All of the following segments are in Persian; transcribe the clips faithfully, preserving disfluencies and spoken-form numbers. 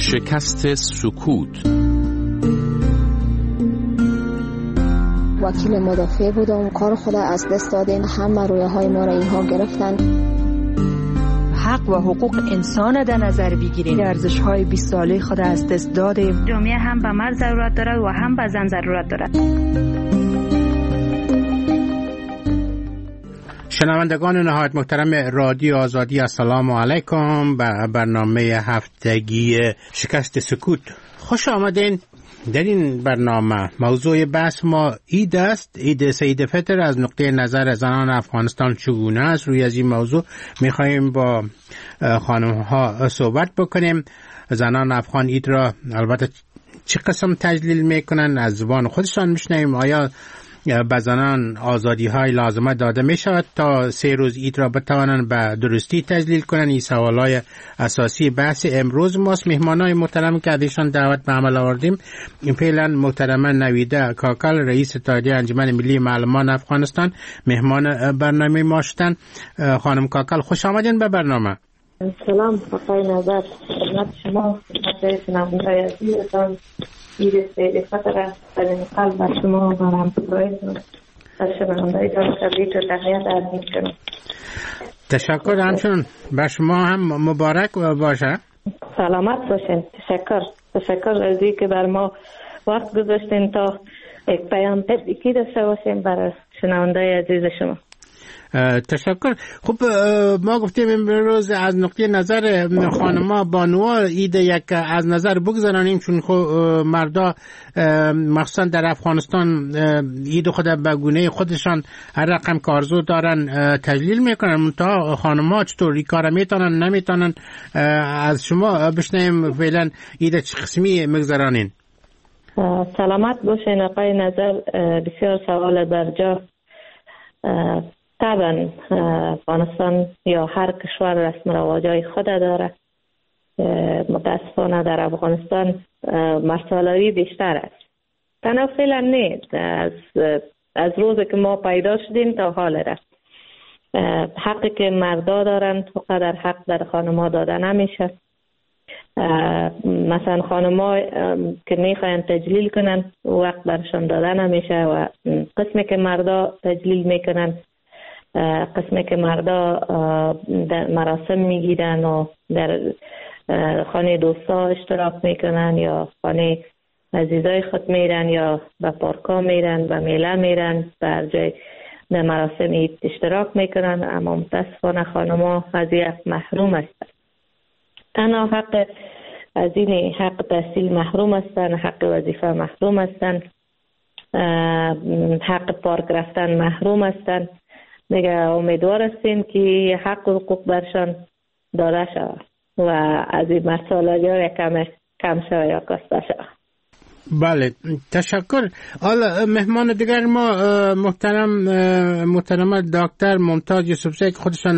شکست سکوت. وکیل مدافع بودم، کار خود از دست دادیم، همه رویه های ما را اینها گرفتن. حق و حقوق انسان در نظر بگیریم، ارزش های بیست ساله خود از دست دادیم. جامعه هم به مرد ضرورت دارد و هم به زن ضرورت دارد. شنوندگان نهایت محترم رادیو آزادی، السلام علیکم. به برنامه هفتگی شکست سکوت خوش آمدین. در این برنامه موضوع بحث ما عید است، عید سعید فطر. از نقطه نظر زنان افغانستان چگونه است؟ روی از این موضوع میخواییم با خانم ها صحبت بکنیم. زنان افغان عید را البته چه قسم تجلیل میکنن از زبان خودشان میشنویم. آیا به زنان آزادی های لازمه داده می شود تا سه روز عید را بتوانند به درستی تجلیل کنند؟ این سوال های اساسی بحث امروز ماست. مهمان های محترم که ازشان دعوت به عمل آوردیم، این فعلا محترمه نویده کاکل، رئیس اتحادیه انجمن ملی معلمان افغانستان، مهمان برنامه ما شدند. خانم کاکل خوش آمدین به برنامه. سلام آقای نظر، خدمت شما، خدمت شنوندگان عزیزتان. عید سعید فطر است. از این قلب بر شما و همکارانتان از شنوندگان تبریک و تهنیت عرض می‌کنم. تشکر. همچنین بر شما هم مبارک باشه. سلامت باشین. تشکر. تشکر از اینکه بر ما وقت گذاشتین تا یک پیام تبریکی داشته باشیم برای شنوندگان عزیز شما. تشکر. خب ما گفتیم امروز از نقطه نظر خانما بانوها عید یک از نظر بگذارانیم، چون خب مردا مخصوصا در افغانستان عید خود به گونه خودشان هر رقم که آرزو دارن تجلیل میکنن. منتها خانما چطور کار میتونن نمیتونن؟ از شما بشنویم فعلا عید چه قسمی میگذارانین؟ سلامت باشین آقای نظر. بسیار سوال برجا. طبعا افغانستان یا هر کشور رسم رواجای خود داره. متاسفانه در افغانستان مسائلی بیشتر است. تنها فعلا نیست، از از روزی که ما پیدا شدیم تا حال رفت. حقی که مردا دارن فقط حق در خانم‌ها داده نمیشه. مثلا خانم‌ها که میخواین تجلیل کنن وقت برشان داده نمیشه و قسمی که مردا تجلیل میکنن، قسمی که مردا در مراسم میگیرن و در خانه دوستا اشتراک میکنن یا خانه عزیزای خود میرن یا به پارکا میرن، به میله میرن، به جای در مراسم عید اشتراک میکنن. اما متاسفانه خانم‌ها از این محروم هستند. تنها حق از این حق تحصیل محروم هستند، حق وظیفه محروم هستند، حق پارک رفتن محروم هستند. دیگه امیدوار هستیم که حق و حقوق برشان داده شود و از این مسائل کم کم شود یا کاسته شود. بله، تشکر. حالا مهمان دیگر ما محترم محترم دکتر ممتاز یوسفزی که خودشان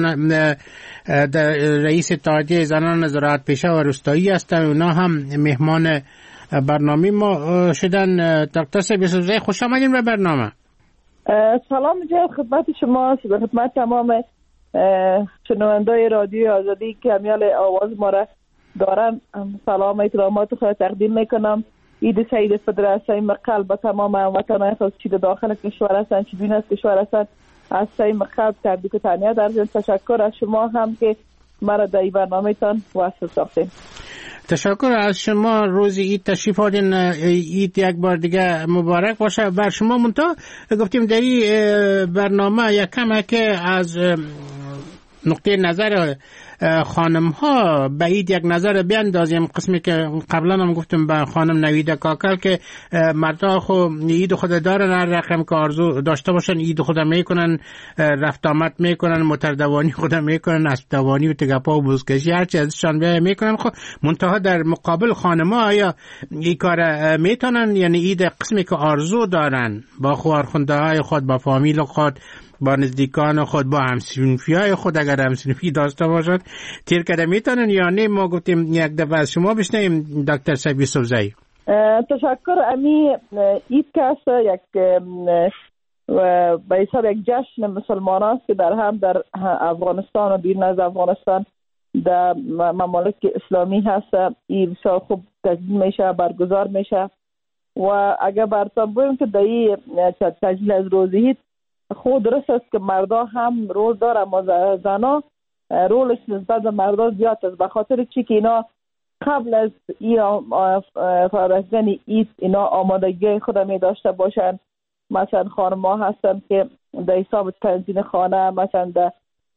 رئیس اتحادیه زنان زراعت پیشه و روستایی هستند. اونا هم مهمان برنامه ما شدن. دکتر یوسفزی خوش آمدین به برنامه. سلام جناب، خدمت شما، خدمت تمام شنوندای رادیو آزادی که همیال آواز ما را دارن سلام احترامات خود تقدیم میکنم. عید سعید فطر از صمیم قلب به تمام هموطنان خود چی داخل کشور هستند چی بیرون از کشور هستند از صمیم قلب تبریک و تهنیت عرض. تشکر از شما هم که مرا در این برنامه تان وصل ساختین. تشکر از شما. روز عید تشریف آوردین. عید یک بار دیگه مبارک باشه بر شما. منتها گفتیم در این برنامه یک کم که از نقطه نظر خانم ها به عید یک نظر بیاندازیم. قسمی که قبلا هم گفتم به خانم نویده کاکل که مردا خو عید خود دارن، هر رقم که آرزو داشته باشن عید خود میکنن، رفت آمد میکنن، موتردوانی خود میکنن، اسبدوانی و تگپا و بوزکشی هر چی ازشان بیای میکنن. خب منتها در مقابل خانم ها آیا این کار میتونن؟ یعنی عید قسمی که آرزو دارن با خوارخونده های خود، با فامیل خود، با نزدیکان خود، با همسنفی های خود اگر همسنفی داشته باشد تیر کده میتونن یا نه؟ ما گفتیم یک دفعه از شما بشنیم دکتر سعید یوسفزی. تشکر. امی عید کاست یک به حساب یک جشن مسلمان است که در هم در افغانستان و بیرون از افغانستان در ممالک اسلامی هست این بسیار خوب تجلیل میشه، برگزار میشه. و اگر براتون بگم که در این تجلیل از روز عید خود درست است که مردا هم رول داره، اما زنا رولش نسبت به مردا زیاد است، به خاطر چی که اینا قبل از این رسیدن عید اینا آمادگی خود می داشته باشن. مثلا خانم‌ها هستن که در حساب تنظیم خانه، مثلا در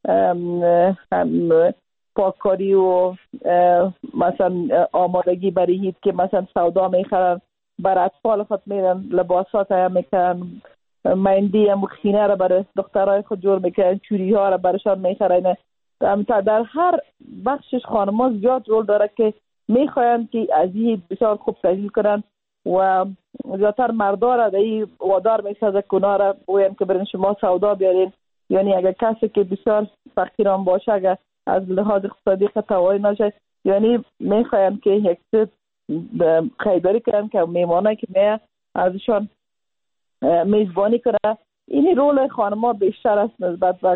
پاککاری و مثلا آمادگی برای عید که مثلا سودا میخرن، برای اطفال خود میرن لباسات هم میکنن، مندی هم خینه را برای دخترای خود جور میکنن، چوری ها را برشان میخرن. در هر بخشش خانم‌ها زیاد رول داره که میخواین که از این بسیار خوب تجلیل کنن و زیادتر مردا را در این وادار میسازه کنا را بگوین که برین شما سودا بیارین. یعنی اگر کسی که بسیار فقیران باشه، اگر از لحاظ اقتصادی خطاواری نشه، یعنی میخواین که یک چیز خریداری کنن که میمانه که میه ازشان میزبانی کنه. این رول خانم‌ها بیشتر است نسبت به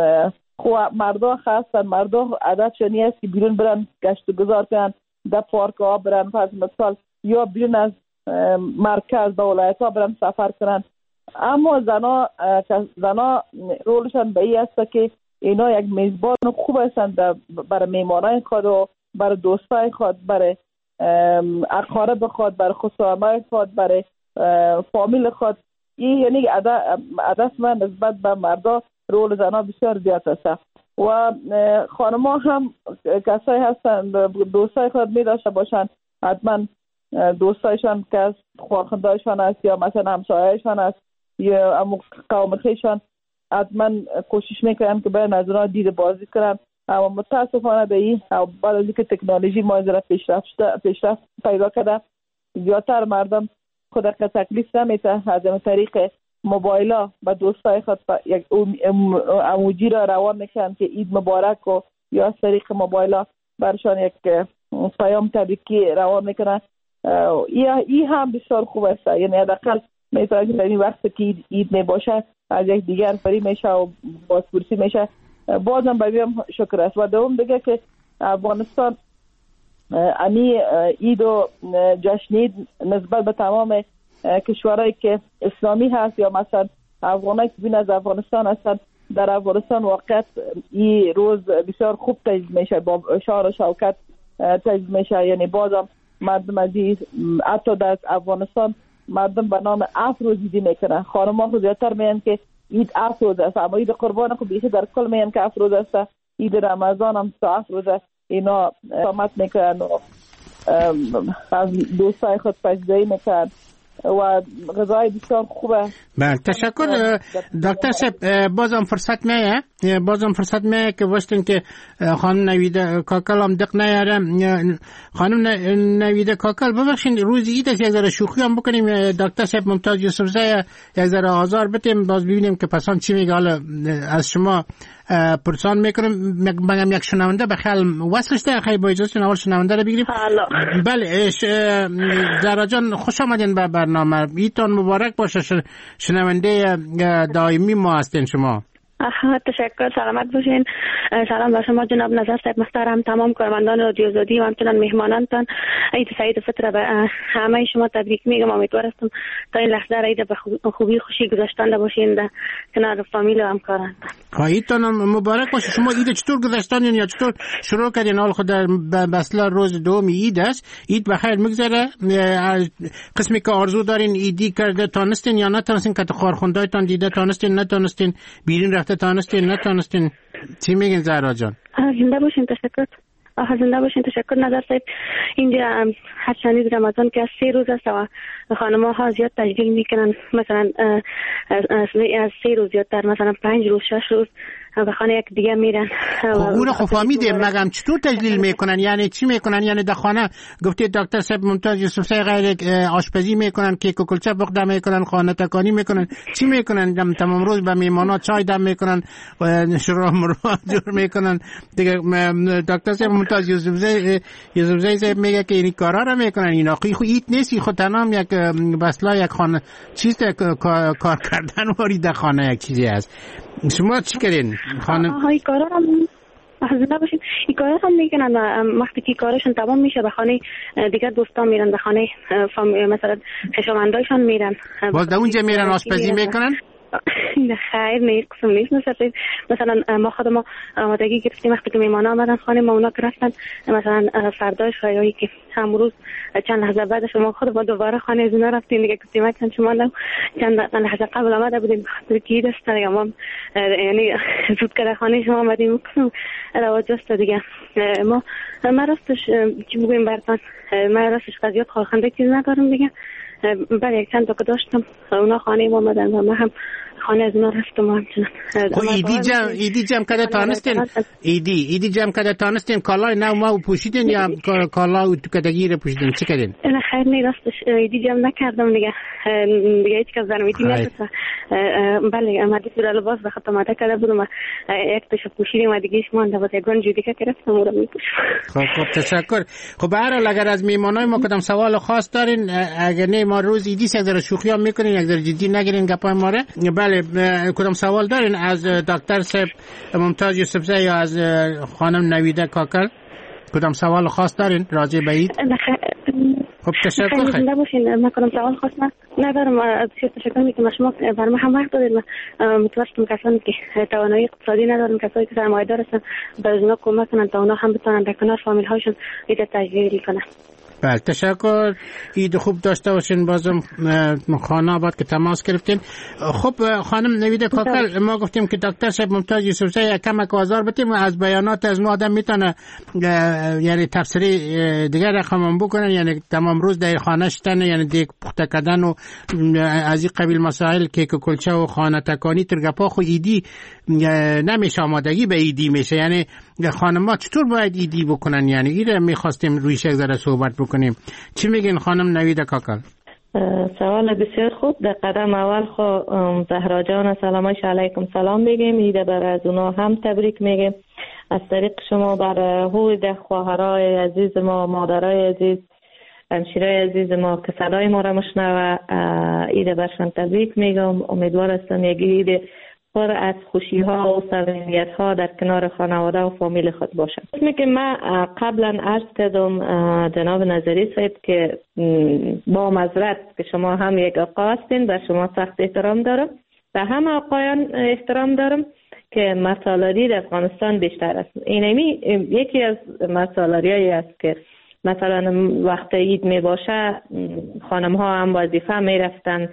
مردا. خاصا مردا عادتشون نیست که بیرون برن گشت و گذار کنن، در پارک ها برن فرض مثال، یا بیرون از مرکز به ولایت ها برن سفر کنن. اما زنا زنا رولشان به این است که اینا یک میزبان خوب هستند برای میمانای خود و برای دوستای خود، برای اقارب خود، برای خصوصای خود، برای فامیل خود. این یعنی عادت من نسبت به مردا رول زنا بسیار زیاد است. و خانم‌ها هم کسایی هستن دوستای خود می داشته باشن، حتما دوستایشان که از خواهرخوندهایشان است یا مثلا همسایه‌شان است یا امو قوم خیشان، حتما کوشش میکنن که برن از اونها دید بازی کنن. اما متاسفانه به این بعد از اینکه تکنولوژی ما از پیشرفت پیشرفت پیدا کرده، زیادتر مردم خود که تکلیف نمیته از این طریق موبایلا با دوستای خود یک اموجی را روان میکنن که عید مبارک و یا از طریق موبایلا برشان یک پیام تبریکی روان میکنن. این هم بسیار خوب است. یعنی حداقل میتونه که در این وقت که عید میباشه از یک دیگر فری میشه و بازپرسی میشه. بازم بگم شکر است. و دوم دیگه که افغانستان امی عید و جشن عید نسبت به تمام کشورهایی که اسلامی هست یا مثلا افغانایی که بین از افغانستان هستن، در افغانستان واقعا این روز بسیار خوب تجلیل میشه، با شعار و شوکت تجلیل میشه. یعنی بازم مردم از حتی در افغانستان مردم به نام افروز عیدی میکنن. خانم‌ها خود زیادتر میگن که عید افروز است، اما عید قربان خود بیشتر در کل میگن که افروز است. عید رمضان هم تا افروز است. اینا اقامت میکنن و از دوستای خود پذیرایی میکنن و غذای بسیار خوبه. بله تشکر دکتر صاحب. بازم فرصت میه بازم فرصت میه که وقتی که خانم نویده کاکل هم دق نیاره. خانم نویده کاکل ببخشید روز عید است، یک ذره شوخی هم بکنیم. دکتر صاحب ممتاز یوسفزی یک ذره آزار بدیم، باز ببینیم که پسان چی میگه. حالا از شما پرسان میکنم، مگم یک شنونده بخیال وصلش ده خیلی با اجازه اول شنونده رو بگیریم. بله زهرا جان خوش آمدین به برنامه. عیدتان مبارک باشه. شنونده دائمی ما هستین شما. تشکر، سلامت باشین. سلام بر شما جناب نظر صاحب محترم، تمام کارمندان رادیو آزادی و همچنان مهمانانتان. عید سعید فطر به همه شما تبریک میگم. امیدوار هستم تا این لحظه عید به خوبی خوشی گذشتنده باشین در کنار فامیل و همکاران. عیدتان مبارک باشه. شما عید چطور گذشتانین یا چطور شروع کردین؟ حال خود در بسلا روز دوم عید است. عید بخیر میگذره؟ قسمی که آرزو دارین عیدی کرده تانستین یا نتونستین؟ که خارخوندایتان دیده تانستین نتونستین؟ بیرون رفته تانستین نتونستین؟ چی میگین زهرا جان؟ زنده باشین. تشکر. آها زنده باشین. تشکر نظر صاحب. اینجا هر شنید رمضان که از سه روز است و خانم‌ها ها زیاد تجلیل میکنن، مثلا از سه روز زیادتر، مثلا پنج روز شش روز به خانه یک دیگه میرن. اون خب فهمیدیم، مگم چطور تجلیل میکنن؟ یعنی چی میکنن؟ یعنی در خانه گفته دکتر صاحب ممتاز یوسفزی غیر آشپزی میکنن، کیک و کلچه پخته میکنن، خانه تکانی میکنن، چی میکنن؟ تمام روز به میمانا چای دم میکنن و شروع مروا جور میکنن دیگه. دکتر صاحب ممتاز یوسفزی یوسفزی میگه که این کارا رو میکنن. اینا خو ایت نیستی، خود تنام یک بسلا یک خانه چیز کار کردن واری در خانه یک چیزی هست. شما چی کردین خانم؟ های کارا زنده باشین. این کارا هم میکنن و وقتی که کارشون تمام میشه به خانه دیگه دوستان میرن، به خانه مثلا خویشاوندایشان میرن. باز در اونجا میرن آشپزی میکنن؟ نه خیر، نه قسم نیست. مثلا مثلا ما خود ما آمادگی گرفتیم وقتی که میمانا آمدن خانه ما، اونا رفتن مثلا فرداش خیلی که همروز چند لحظه بعدش ما خود ما دوباره خانه از اونا رفتیم دیگه. گفتیم چند شما چند لحظه قبل آمده بودیم بخاطر کی دست دیگه ما یعنی زود که خانه شما آمدیم قسم رواج است دیگه. ما ما راستش چی بگویم براتون، ما راستش قضیات خالخنده چیز ندارم دیگه. برای یک چند تا که داشتم اونا خانه ما آمدن و ما هم خانه از اونا رفتم همچنان. خب ایدی جمع ایدی جمع کده تانستین ایدی ایدی جمع کده تانستین کالای نو ما پوشیدین یا کالا تو کدگی رو پوشیدین چی کردین؟ نه خیر نه راستش ایدی جمع نکردم دیگه دیگه هیچ کس زنم ایدی نرسه. بله آمده تو لباس بخاطر آماده کرده بودم یک تاشو پوشیدیم و دیگه شما اند واسه گنج دیگه گرفتم اون رو میپوشم. خب خب تشکر. خب به هر حال اگر از میمانای ما کدام سوال خاص دارین اگر نه ما روز ایدی یک ذره شوخی هم میکنین یک ذره جدی نگیرین گپای ما رو. بله کدام سوال دارین از دکتر صاحب ممتاز یوسفزی یا از خانم نویده کاکل؟ کدام سوال خاص دارین راجع به عید؟ خب تشکر. خیلی زنده باشین. من کدام سوال خاص ندارم. از شما تشکر میکنم. شما برای من هم وقت دادید. من متوسطم کسانی که توانایی اقتصادی ندارن، کسایی که سرمایه‌دار هستن به اونا کمک کنن تا اونا هم بتونن در کنار فامیل هاشون عید تجلیل کنن. بله تشکر. عید خوب داشته باشین. بازم خانه آباد که تماس گرفتین. خب خانم نویده کاکل ما گفتیم که دکتر صاحب ممتاز یوسفزی کمک آزار بتیم از بیانات از ما آدم میتونه یعنی تفسیری دیگر رقم بکنن، یعنی تمام روز در خانه شدن یعنی دیگه پخته کردن و از این قبیل مسائل کیک و کلچه و خانه تکانی ترگپا خو ایدی نمیشه، آمادگی به ایدی میشه. یعنی خانم‌ها چطور باید ایدی بکنن؟ یعنی ایره میخواستیم رویش یک ذره صحبت بکنیم. چی میگین خانم نویده کاکل؟ سوال بسیار خوب. در قدم اول خو زهرا جان سلامش علیکم سلام میگیم. ایده بر از اونا هم تبریک میگیم از طریق شما بر هوی خواهرای عزیز ما، مادرای عزیز، همشیرای عزیز ما که صدای ما را مشنوه. ایده برشان تبریک میگم. امیدوار هستم یک ایده پر از خوشی ها و صمیمیت ها در کنار خانواده و فامیل خود باشم. اسمی که من قبلا عرض کردم جناب نظری صاحب که با معذرت که شما هم یک آقا هستین، بر شما سخت احترام دارم و هم آقایان احترام دارم که مسالاری در افغانستان بیشتر است. اینمی یکی از مسالاری هایی است که مثلا وقت عید می باشه خانم ها هم وظیفه می رفتن،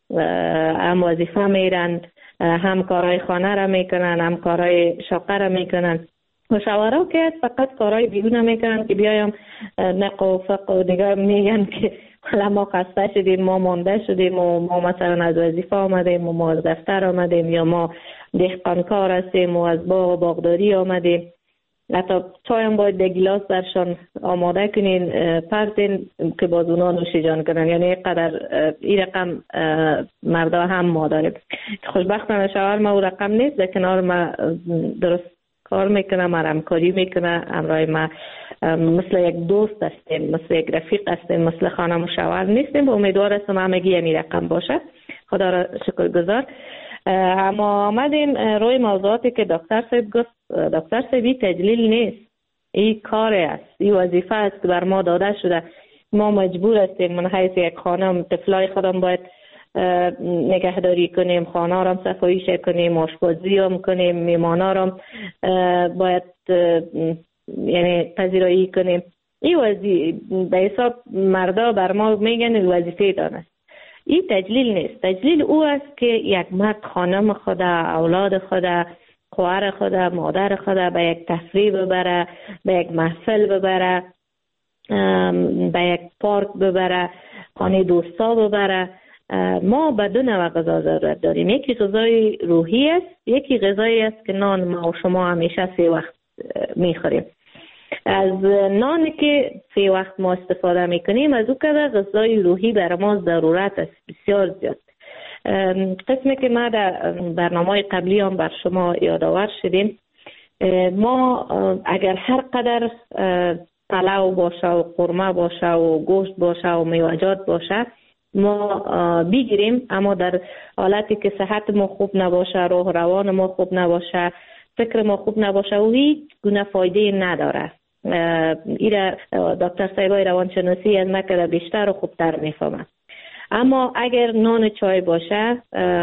هم وظیفه می رند، هم کارهای خانه را میکنن، هم کارهای شاقه را میکنن. و شوهرها که فقط کارهای بیرون میکنن که بیایم نق و فق و دیگر میگن که حالا ما خسته شدیم، ما مانده شدیم و ما مثلا از وظیفه آمدیم و ما از دفتر آمدیم یا ما دهقانکار هستیم و از باغ و باغداری آمدیم. حتی چای هم باید در گیلاس برشان آماده کنین پرتین که باز اونا نوشی جان کنن. یعنی اینقدر این رقم مردا هم ما داریم. خوشبختانه شوهر ما او رقم نیست، در کنار ما درست کار میکنه، ما همکاری میکنه، همراه ما مثل یک دوست هستیم، مثل یک رفیق هستیم، مثل خانم و شوهر نیستیم. و امیدوار هستم همگی همین رقم باشه. خدا را شکرگزار. اما آمدیم روی موضوعاتی که دکتر صاحب گفت. دکتر صاحب این تجلیل نیست، این کار است، این وظیفه است که بر ما داده شده. ما مجبور هستیم من حیث یک خانم طفلای خودم باید نگهداری کنیم، خانه را صفاییش کنیم، آشپزی هم کنیم، میمانا را باید یعنی پذیرایی کنیم. این وظیفه به حساب مردا بر ما میگن وظیفه دانه. این تجلیل نیست. تجلیل او است که یک مرد خانم خود، اولاد خود، خواهر خود، مادر خود به یک تفریح ببره، به یک محفل ببره، به یک پارک ببره، خانه دوستا ببره. ما به دو نوع غذا ضرورت داریم. یکی غذای روحی است، یکی غذایی است که نان ما و شما همیشه سه وقت میخوریم. از نانی که سه وقت ما استفاده میکنیم از او که غذای روحی بر ما ضرورت است بسیار زیاد. قسمی که ما در برنامه قبلی هم بر شما یادآور شدیم، ما اگر هر قدر پلو باشه و قرمه باشه و گوشت باشه و میوجات باشه ما بگیریم، اما در حالتی که صحت ما خوب نباشه، روح روان ما خوب نباشه، فکر ما خوب نباشه و هیچ گونه فایده نداره. ایره دکتر صاحبای روانشناسی از نکره بیشتر و خوبتر میفهمه. اما اگر نان چای باشه،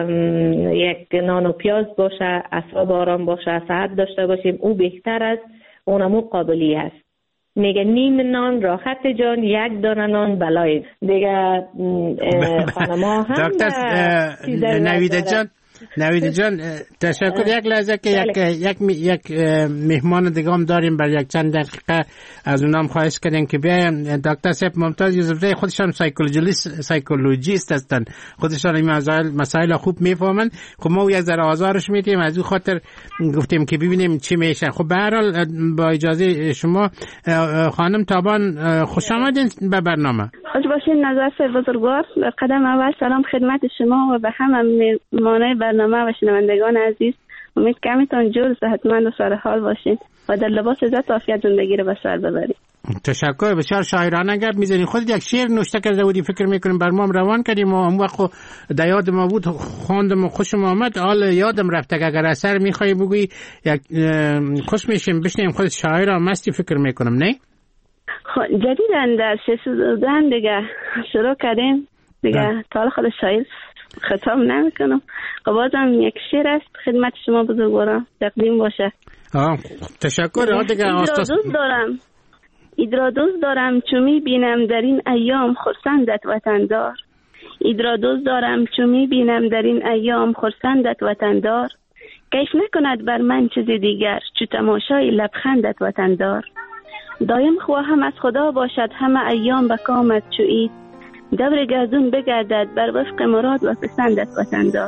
یک نان و پیاز باشه، اعصاب آرام باشه، صحت داشته باشیم، او بهتر است، اونمو قابلی است. میگه نیم نان راحت جان، یک دانه نان بلای دیگه. خانما هم دکتر نویده جان نویده جان تشکر. یک لحظه که یک یک یک مهمان دیگه هم داریم، بر یک چند دقیقه از اونام خواهش کردیم که بیایم. دکتر صاحب ممتاز یوسفزئی خودشان سایکولوژیست سایکولوژیست هستن، خودشان این مسائل مسائل خوب میفهمن. خب ما یک ذره آزارش میدیم، از این خاطر گفتیم که ببینیم چی میشه. خب به هر حال با اجازه شما خانم تابان خوش آمدین به برنامه. خوش باشین نظر بزرگوار. قدم اول سلام خدمت شما و به همه مهمانای برنامه و شنوندگان عزیز. امید که همیتون جور صحتمند و سر حال باشین و در لباس عزت و عافیت زندگی رو به سر ببرید. تشکر. بسیار شاعرانه گپ میزنید. خودت یک شعر نوشته کرده بودی، فکر میکنیم برنامه روان کردیم و اون وقت در یاد ما بود، خواندم و خوشم آمد. حال یادم رفته که اگر اثر میخوای بگویی یک خوش میشیم بشنیم. خودت شاعر هم مستی فکر میکنم، نه؟ خب جدیدن در سوزن دیگه شروع کردیم دیگه، تا خود شاعر خطاب نمیکنم. بازم یک شعر است خدمت شما بزرگواران تقدیم باشه. آه تشکر. آه دیگه دوست دارم ایدرا دوست دارم چو می بینم در این ایام خرسندت وطندار. ایدرا دوست دارم چو می بینم در این ایام خرسندت وطندار. کیف نکند بر من چیز دیگر چو تماشای لبخندت وطندار. دایم خواهم از خدا باشد همه ایام به کامت چو عید. دور گردون بگردد بر وفق مراد و پسندت وطندار.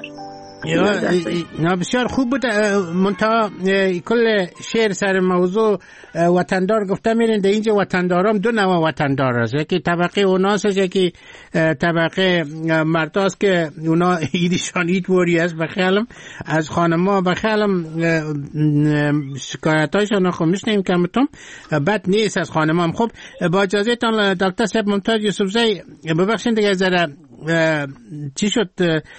یا بسیار خوب بود. منتها کل شعر سر موضوع وطندار گفته میرین. در اینجا وطندارام دو نوع وطندار هست، یکی طبقه اوناس هست، یکی طبقه مرداست که اونا ایدیشان ایت وری هست. بخیالم از خانما بخیالم شکایتایشان خب میشنیم کمتون بد نیست از خانما. خب با اجازه تان دکتر صاحب ممتاز یوسفزئی ببخشید دیگه ذره چی شد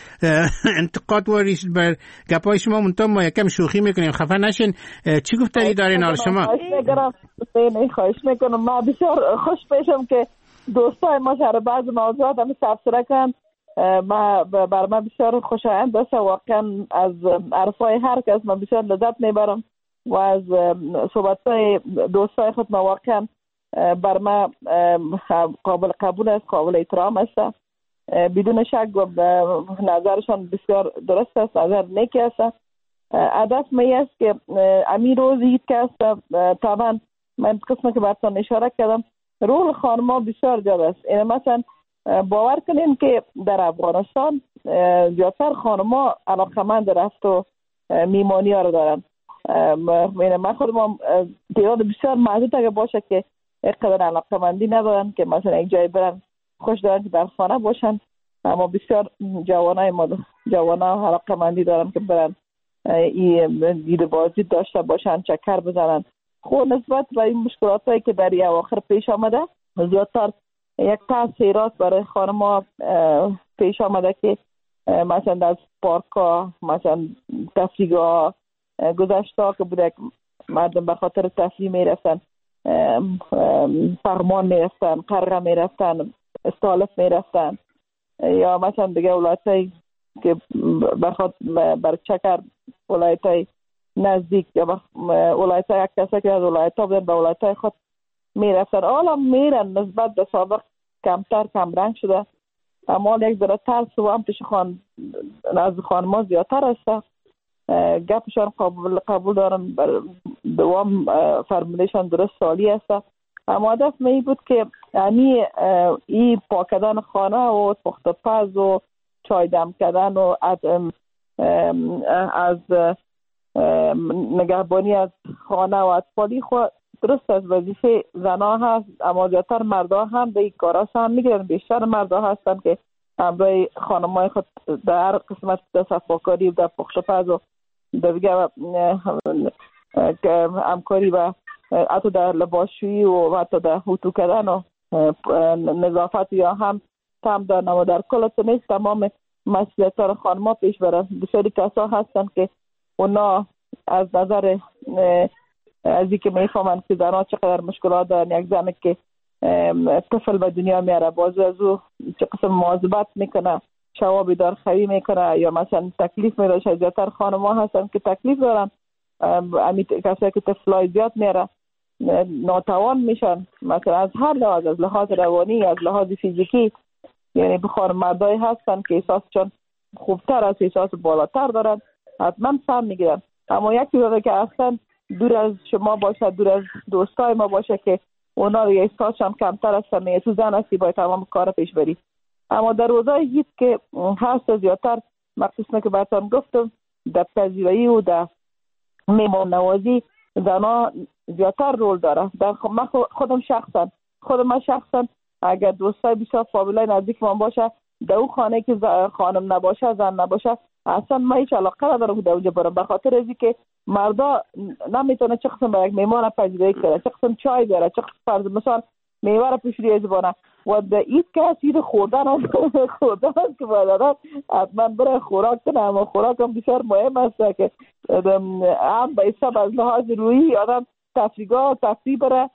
انتقاد وریش بر گپای شما، منتها ما یکم شوخی میکنیم، خفه نشین. چی گفتاری دارین حال شما؟ خواهش میکنم. ما بسیار خوش پیشم که دوستای ما سر بعض موضوعات هم تبصره کن. ما بر من بسیار خوشایند است. واقعا از عرفای هر کس من بسیار لذت میبرم و از صحبتای دوستای خود ما واقعا بر من قابل قبول است، قابل احترام است. بدون شک نظرشان بسیار درست است، نظر نیکی است. هدف می است که امی روز عید که است، طبعا من قسمه که براتون اشاره کردم رول خانما بسیار زیاد است. این مثلا باور کنین که در افغانستان زیادتر خانما علاقمند رفت و میمانی ها رو دارن. من خودم تعداد بسیار محدود اگه باشه که اقدر علاقمندی ندارن که مثلا یک جای برن خوش دارن که در خانه باشن، اما بسیار جوانای ما جوانا علاقمندی دارن که برن این دیده بازی داشته باشن، چکر بزنن. خب نسبت به این مشکلات هایی که در اواخر پیش آمده زیادتر یک تاثیرات برای خانم‌ها پیش آمده که مثلا در پارک ها، مثلا تفریحگاه گذشته ها که بوده مردم به خاطر تفریح می رفتن، فرمان می رفتن، قرغه می رفتن، استالف می رفتن، یا مثلا دیگه ولایت هایی که بر چکر ولایت های نزدیک یا ولایت های یک کسی که از ولایت ها بودن به ولایت های خود می رفتن. حالا می رن نسبت به سابق کمتر کم رنگ شده، اما یک ذره ترس و هم پیش خان از خانما زیادتر است. گپشان قبول قبول دارن، بر دوام فرمودشان درست سالی است. اما هدف می بود که یعنی این پاکدن خانه و پخت پز و چای دم کردن و از از نگهبانی از خانه و اطفالی خود درست از وظیفه زنا هست، اما زیادتر مردا هم به این کارا سهم میگیرن. بیشتر مردا هستن که همراه خانمای خود در هر قسمت در صفاکاری و در پخت پز و در دیگه همکاری و حتی در لباسشویی و حتی در هوتو کردن و نظافت یا هم تم دارن و در کل نیست تمام مسئولیت‌ها خانم‌ها پیش برن. بسیاری کسا هستن که اونا از نظر از اینکه میفهمن که زنها چقدر مشکلات دارن، یک زنی که طفل به دنیا میاره باز از او چه قسم مواظبت میکنه، شوا بیدار خوی میکنه، یا مثلا تکلیف میداشه. زیادتر خانم‌ها هستن که تکلیف دارن، امی کسایی که طفلای زیاد میاره ناتوان میشن، مثلا از هر لحاظ، از لحاظ روانی، از لحاظ فیزیکی. یعنی بخار مردای هستن که احساسشون خوبتر از احساس بالاتر دارن، حتما سم میگیرن. اما یکی داره که اصلا دور از شما باشه، دور از دوستای ما باشه که اونا رو احساسشون کمتر است، میگه تو زن هستی باید تمام کار پیش بری. اما در روزای عید که هست زیادتر مخصوصا که براتون گفتم در پذیرایی و در میهمان نوازی زنها زیادتر رول داره. در خودم شخصا خودم من شخصا اگر دوستای بسیار فامیلای نزدیک من باشه در اون خانه که خانم نباشه، زن نباشه، اصلا من هیچ علاقه ندارم که اونجا برم، به خاطر از اینکه مردا نمیتونه چه قسم به یک میهمان پذیرایی کنه، چه قسم چای بیاره، چه قسم فرض مثلا میوه را پیش روی زبانه و در عید که عید خوردن خوردن که باید حتما برای خوراک کنه. اما خوراک هم بسیار مهم است که هم به حساب از لحاظ روحی آدم تفریگاه تفریح بره،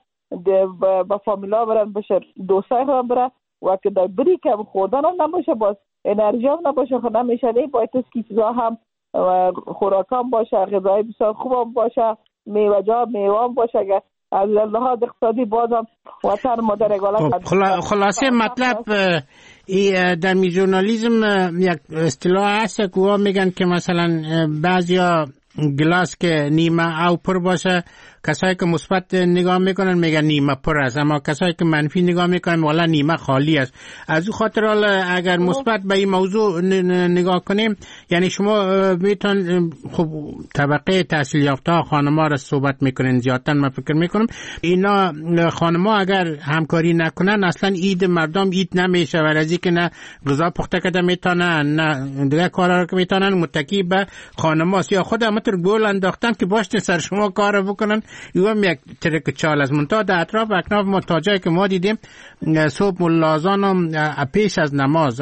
با فامیلا برن بشه، دوستای هم بره و که در بری که خوردن هم نباشه، باز انرژی هم نباشه، خود نمیشه. این باید از که چیزا هم خوراک هم باشه، غذای بسیار خوب هم باشه، میوه جا میوه هم باشه. اگر از لحاظ اقتصادی بازم وطن مادر اگالت خلاصه مطلب ای در می ژورنالیسم یک اصطلاح هست که ها میگن که مثلا بعضیا گلاس که نیمه او پر باشه، کسایی که مثبت نگاه میکنن میگن نیمه پر است، اما کسایی که منفی نگاه میکنن والا نیمه خالی است. از اون خاطر اگر مثبت به این موضوع نگاه کنیم، یعنی شما میتون خب طبقه تحصیل یافته خانم‌ها را صحبت میکنین زیادتر، من فکر میکنم اینا خانم‌ها اگر همکاری نکنن اصلا عید مردم عید نمیشه، و از اینکه نه غذا پخته کرده میتونن نه دیگه کارا که میتونن متکی به خانم‌ها یا خود همتر گل انداختن که باشه سر شما کار بکنن. یوم یک ترک چال از منتها در اطراف اکناف ما تا جایی که ما دیدیم صبح ملازان هم پیش از نماز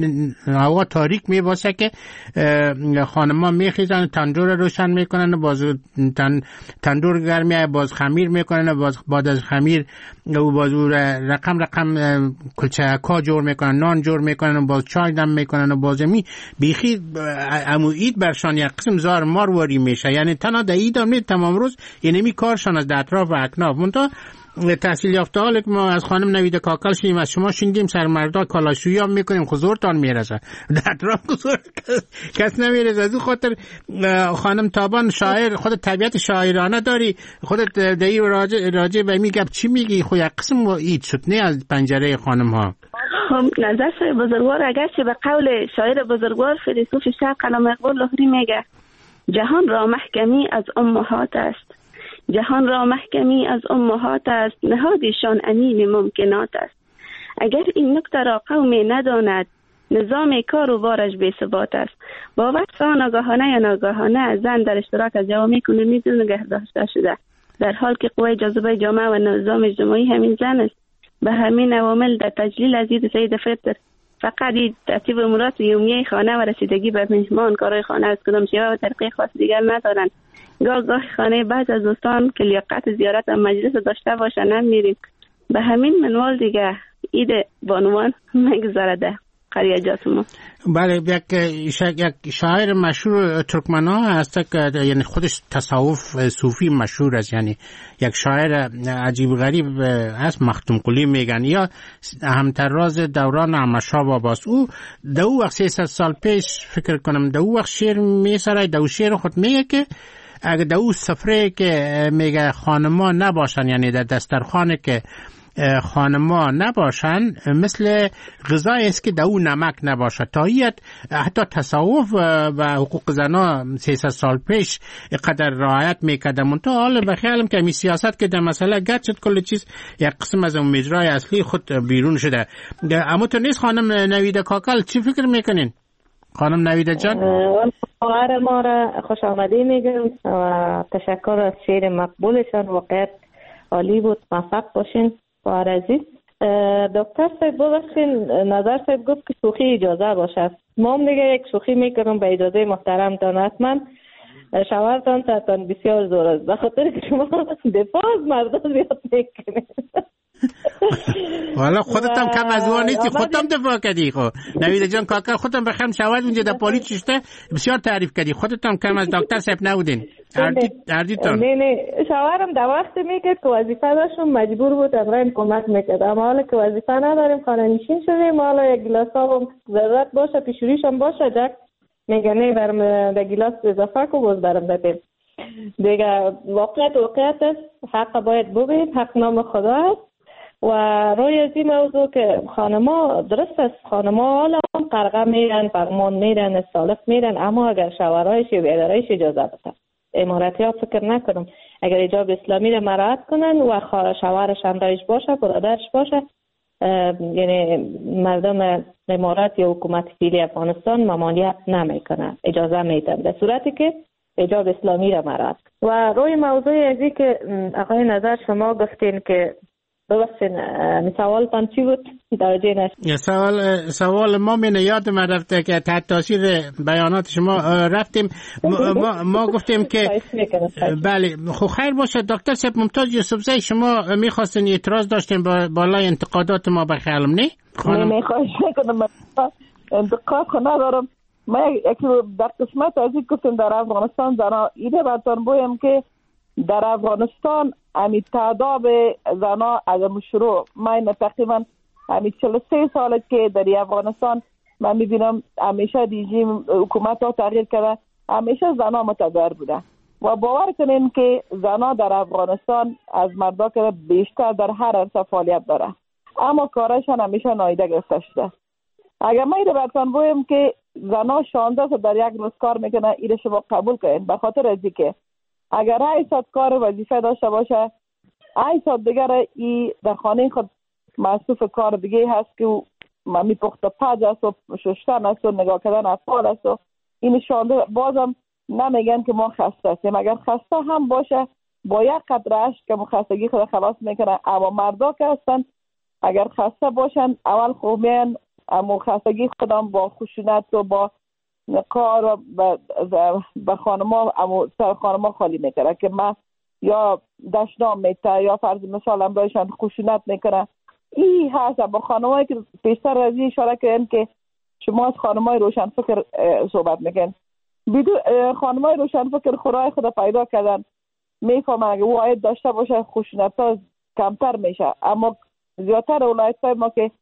هوا تاریک می باشه که خانم ها می خیزن تندور روشن میکنن، باز تن تندور گرمیه، باز خمیر میکنن، باز بعد از خمیر باز رقم رقم کلچه‌ها جور میکنن، نان جور میکنن، باز چای دم میکنن، باز می بیخی امو عید برشان یک قسم زار مارواری میشه. یعنی تنها در عید هم نید تمام روز یعنی می کارشان از در اطراف و اکناف. منتها تحصیل یافته حالی که ما از خانم نویده کاکل شنیم، از شما شنیدیم سرمردا کالاشویی هم میکنیم، خزورتان میرسه در اطراف خزور کس نمیرسه. از اون خاطر خانم تابان شاعر خود طبیعت شاعرانه داری، خودت دایی راجع راجع به میگم چی میگی؟ خو یک قسم اید شد نه از پنجره خانم ها. خب نظر بزرگوار اگرچه به قول شاعر بزرگوار فیلسوف شرق علامه اقبال لاهوری میگه جهان را محکمی از امهات است، جهان را محکمی از امهات است، نهادشان امین ممکنات است. اگر این نکته را قومی نداند نظام کار و بارش بی ثبات است. با وصف ناگهانه یا ناگهانه زن در اشتراک از جوامع کنونی نگه داشته شده، در حال که قوه جاذبه جامعه و نظام اجتماعی همین زن است. به همین عوامل در تجلیل از عید سید فطر فقط ترتیب امورات یومیه خانه و رسیدگی به مهمان کارهای خانه از کدام شیوه و طریقه خاص دیگر ندارند. گاه گاه خانه بعض از دوستان که لیاقت زیارت و مجلس داشته باشن نمیریم. به همین منوال دیگه عید بانوان مگذرده قریه جات ما. بله، یک یک شاعر مشهور ترکمن‌ها هست که یعنی خودش تصوف صوفی مشهور است، یعنی یک شاعر عجیب غریب است، مختوم قلی میگن، یا همتراز دوران احمدشاه باباست. او دو وقت سیصد سال پیش فکر کنم دو وقت شعر میسره، دو شعر خود میگه که اگر دو سفره که میگه خانما نباشن، یعنی در دسترخوان که خانما نباشن مثل غذایی است که دو نمک نباشه. تایید حتی تصوف و حقوق زنا سیصد سال پیش قدر رعایت میکرده، منتها حالا به خیالم که می سیاست که در مسئله گرچه کل چیز یک قسم از اون مجرای اصلی خود بیرون شده. اما تو نیست خانم نویده کاکل، چی فکر میکنین؟ خانم نویده جان خواهر ما را خوش آمدی میگم و تشکر از شعر مقبولشان، واقعا عالی بود، موفق باشین. خواهر عزیز دکتر صاحب ببخشین، نظر صاحب گفت که شوخی اجازه باشه، ما هم دیگه یک شوخی میکنم به اجازه محترم دان. حتما شوهرتان تاتان بسیار زور است، به خاطر که شما دفاع از مردان زیاد میکنید. والا خودت هم کم از اون نیستی، خودت هم دفاع کردی. خب نوید جان کاکا خودت هم بخم شواهد اونجا در پلیس چشته بسیار تعریف کردی، خودت هم کم از دکتر صاحب نبودین. اردیتان نه نه شوهرم در وقت میگه که وظیفه داشتم مجبور بود اقرار کمک میکرد، اما حالا که وظیفه نداریم خانه نشین شدیم، حالا یک گلاس آب ضرورت باشه پیشوریش هم باشه جک میگه نه برم در گلاس اضافه کو باز برم بپیم دیگه. واقعیت واقعیت است، حق باید ببین، حق نام خدا است. و روی از این موضوع که خانما درست است، خانما حالا هم قرقه میرن، فرمان میرن، استالف میرن، اما اگر شوهرایش و بیادرایش اجازه بدن، امارتی ها فکر نکنم اگر حجاب اسلامی را مراعات کنن و شوهرش همراهش باشه، برادرش باشه، یعنی مردم امارات یا حکومت فعلی افغانستان ممانعت نمیکنه، اجازه میدن در صورتی که حجاب اسلامی را مراعات. و روی موضوع ازی که آقای نظر شما گفتین که ببخشین سوالتان چی بود؟ توجه نشد. سوال سوال ما من یاد من رفته که تحت تاثیر بیانات شما رفتیم ما, ما, ما گفتیم که بله خب خیر باشه. دکتر صاحب ممتاز یوسفزئی شما میخواستین اعتراض داشتین با بالای انتقادات ما به خیالم نه؟ نه نه خواهش میکنم، انتقاد خو ندارم. من یکی در قسمت از این گفتم در افغانستان زنا ایده براتون بویم که در افغانستان امی تعداد زنا از مشروع من تقریبا امی چهل و سه ساله که در افغانستان من میبینم همیشه رژیم حکومت ها تغییر کرده، همیشه زنا متضرر بوده و باور کنین که زنا در افغانستان از مردا که بیشتر در هر عرصه فعالیت داره، اما کارشان همیشه نادیده گرفته شده. اگر ما ایره براتون بگویم که زنا شانزده ساعت در یک روز کار میکنه، ایره شما قبول کنین، به خاطر از اینکه اگر هشت ساعت کار وظیفه داشته باشه، هشت ساعت دیگر ای در خانه خود مصروف کار دیگه هست که می پخت پز است و شستن است و نگاه کردن اطفال است و این شانزده بازم نمیگن که ما خسته هستیم. اگر خسته هم باشه با یک قطره اشک که خستگی خود خلاص میکنه، اما مردا که هستن اگر خسته باشن اول خوب میان اما خستگی خودم با خشونت و با کار به خانما اما سر خانما خالی میکنه که من یا دشنام میته یا فرض مثال هم بایشان خشونت میکنه. این هست با خانمایی که پیشتر از این اشاره کردن که شما از خانمای روشن فکر صحبت میکنن، بدون خانمای روشن فکر خدای خدا پیدا کردن میفهمن اگه واحد داشته باشه خشونت ها کمتر میشه. اما زیادتر ولایت های ما که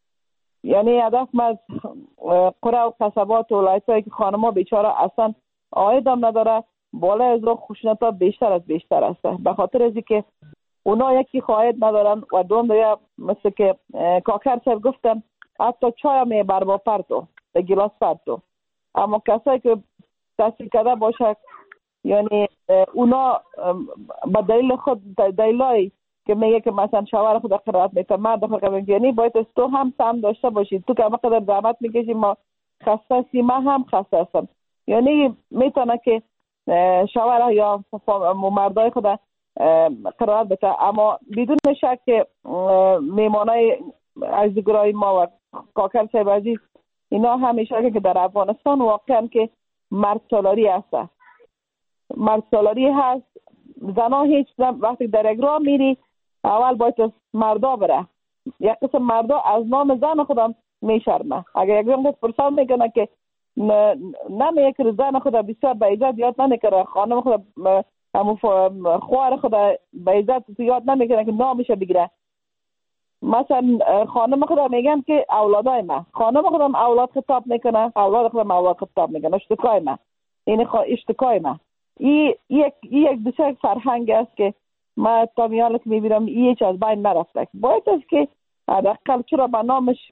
یعنی هدف ما از قره و قصبات و ولایت هایی که خانما بیچاره اصلا عاید هم نداره، بالا از رو خشونت ها بیشتر از بیشتر است، به خاطر از که اونا یکی خواهد ندارن و دوم دیگه مثل که کاکر صاحب گفتن حتی چای هم بربا پرتو به گلاس پرتو، اما کسایی که تحصیل کرده باشه یعنی اونا با دلیل خود دلیلایی که میگه که مثلا شوهر خود قرائت میکنه مرد خود قرائت یعنی باید از تو هم سهم داشته باشید، تو که همه قدر زحمت میکشی ما خسته هستیم، من هم خسته هستم، یعنی میتونه که شوهر یا مردای خود قرائت بده. اما بدون شک که میمانای عزیزگرای ما و کاکر صاحب عزیز اینا همیشه که در افغانستان واقعا که مرد سالاری هست، مرد سالاری هست. زنا هیچ وقتی در اگرام میری اول باید از مردا بره، یک قسم مردا از نام زن خودم میشرمه. اگر اگرام خود فرصت میکنه که نمیه که زن خود بسیار به عزت یاد نمیکنه، خانم خود خوار خود به عزت یاد نمیکنه که نامش بگیره. مثلا خانم خود میگن که اولادای من، خانم خودم اولاد خطاب میکنه، اولاد خودم اولاد خطاب میکنه، اشتکای من این اشتکای من. این یک یک بسیار فرهنگ است که ما تا میانه که میبینم این هیچ از بین نرفته. باید است که حداقل چرا به نامش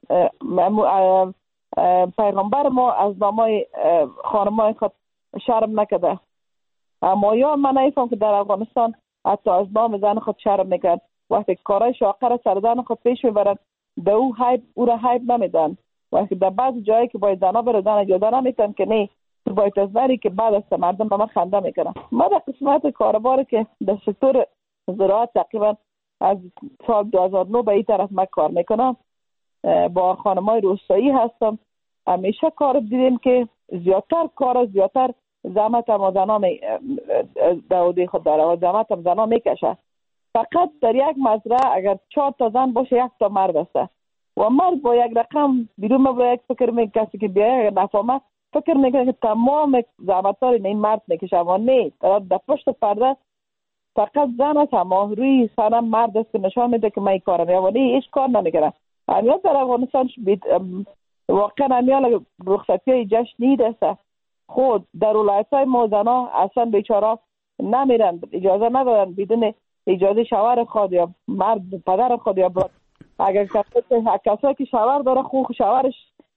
پیغمبر ما از نامای خانمای خود شرم نکده، اما یا من نیفهم که در افغانستان حتی از نام زن خود شرم میکرد. وقتی کارای شاقر سر زن خود پیش میبرن به او حیب او را حیب نمیدن، وقتی در بعض جایی که باید زنها بره زن اجازه نمیتن که نه باید از بری که بعد از مردم به من خنده میکنن. ما در قسمت کاربار که در سکتور زراعت تقریبا از سال دو هزار و نه به این طرف من کار میکنم، با خانمای روستایی هستم، همیشه کار دیدیم که زیادتر کار زیادتر زحمت هم زنا می داودی خود داره و زحمت هم زنا میکشه. فقط در یک مزرعه اگر چهار تا زن باشه یک تا مرد است و مرد با یک رقم بیرون مبره یک فکر میکنه کسی که بیایه نفهمه فکر میکنه که تمام زحمت‌ها این مرد میکشه و نه در پشت پرده فقط زن است اما روی سرم مرد است که نشان میده که من این کارم یا نه هیچ کار نمیکنه. امیال در افغانستان واقعا امیال رخصتی جشنی است خود در ولایت‌های ما زنا اصلا بیچاره نمیرن اجازه ندارن بدون اجازه شوهر خود یا مرد پدر خود یا برد. اگر کسی که شوهر داره خو شوهرش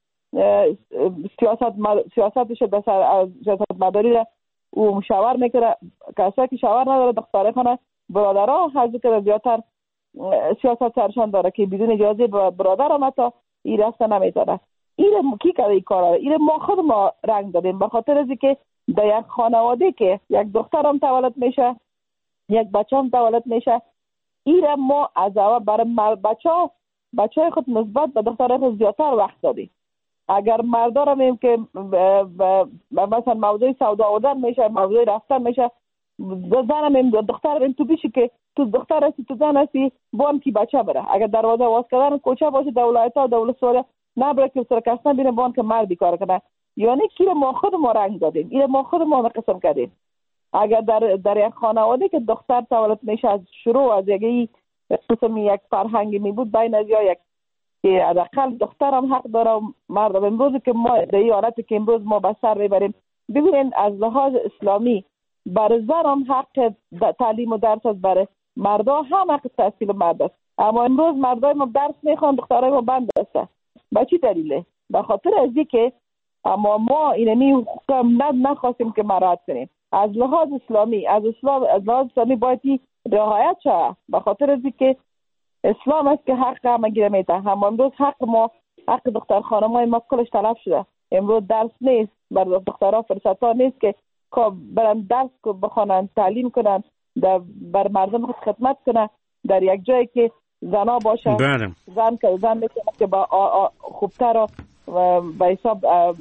سیاست سیاستش به سر سیاست مداری را او شوهر میکنه. کسی که شوهر نداره دختره خانه برادرها حضور که زیادتر سیاست سرشان داره که بدون اجازه برادر هم حتی این رسته نمیتونه. این کی کرده این کار را؟ این ما خود ما رنگ دادیم به خاطر از که در یک خانواده که یک دخترم تولد میشه یک بچه هم تولد میشه این ما از اول برای بچه ها بچه های خود نسبت به دختر خود زیادتر وقت دادیم. اگر مردا را میم که مثلا موضوع سودا آوردن میشه موضوع رفتن میشه زن میم دختر میم تو بیشی که تو دختر هستی تو زن هستی بان کی بچه بره. اگر دروازه واز کردن کوچه باشه دولت ها دولت سوره نبره که سر کس نبینه بان که مردی کار کنه. یعنی که ما خود ما رنگ دادیم این ما خود ما قسم کردیم. اگر در در یک خانواده که دختر تولد میشه از شروع از یک قسم یک فرهنگی می بود بین از یا یک که حداقل دختر هم حق داره و مرد. امروز که ما در این حالتی که امروز ما به سر میبریم ببینید از لحاظ اسلامی برای زن هم حق تعلیم و درس است برای مردا هم حق تحصیل مرد است. اما امروز مردای ما درس میخوان دخترای ما بند است. به چی دلیله؟ به خاطر از اینکه اما ما اینمی حقوق هم نخواستیم که مراعات کنیم. از لحاظ اسلامی از اسلام از لحاظ اسلامی باید رعایت شه به خاطر از اینکه اسلام است که حق همه گیره میده. هم امروز حق ما حق دختر خانمای ما کلش تلف شده. امروز درس نیست برای دخترها فرصت ها نیست که برن درس بخونن تعلیم کنن در بر مردم خود خدمت کنن در یک جایی که زنا باشه برم. زن که زن میتونه که با خوبتر و به حساب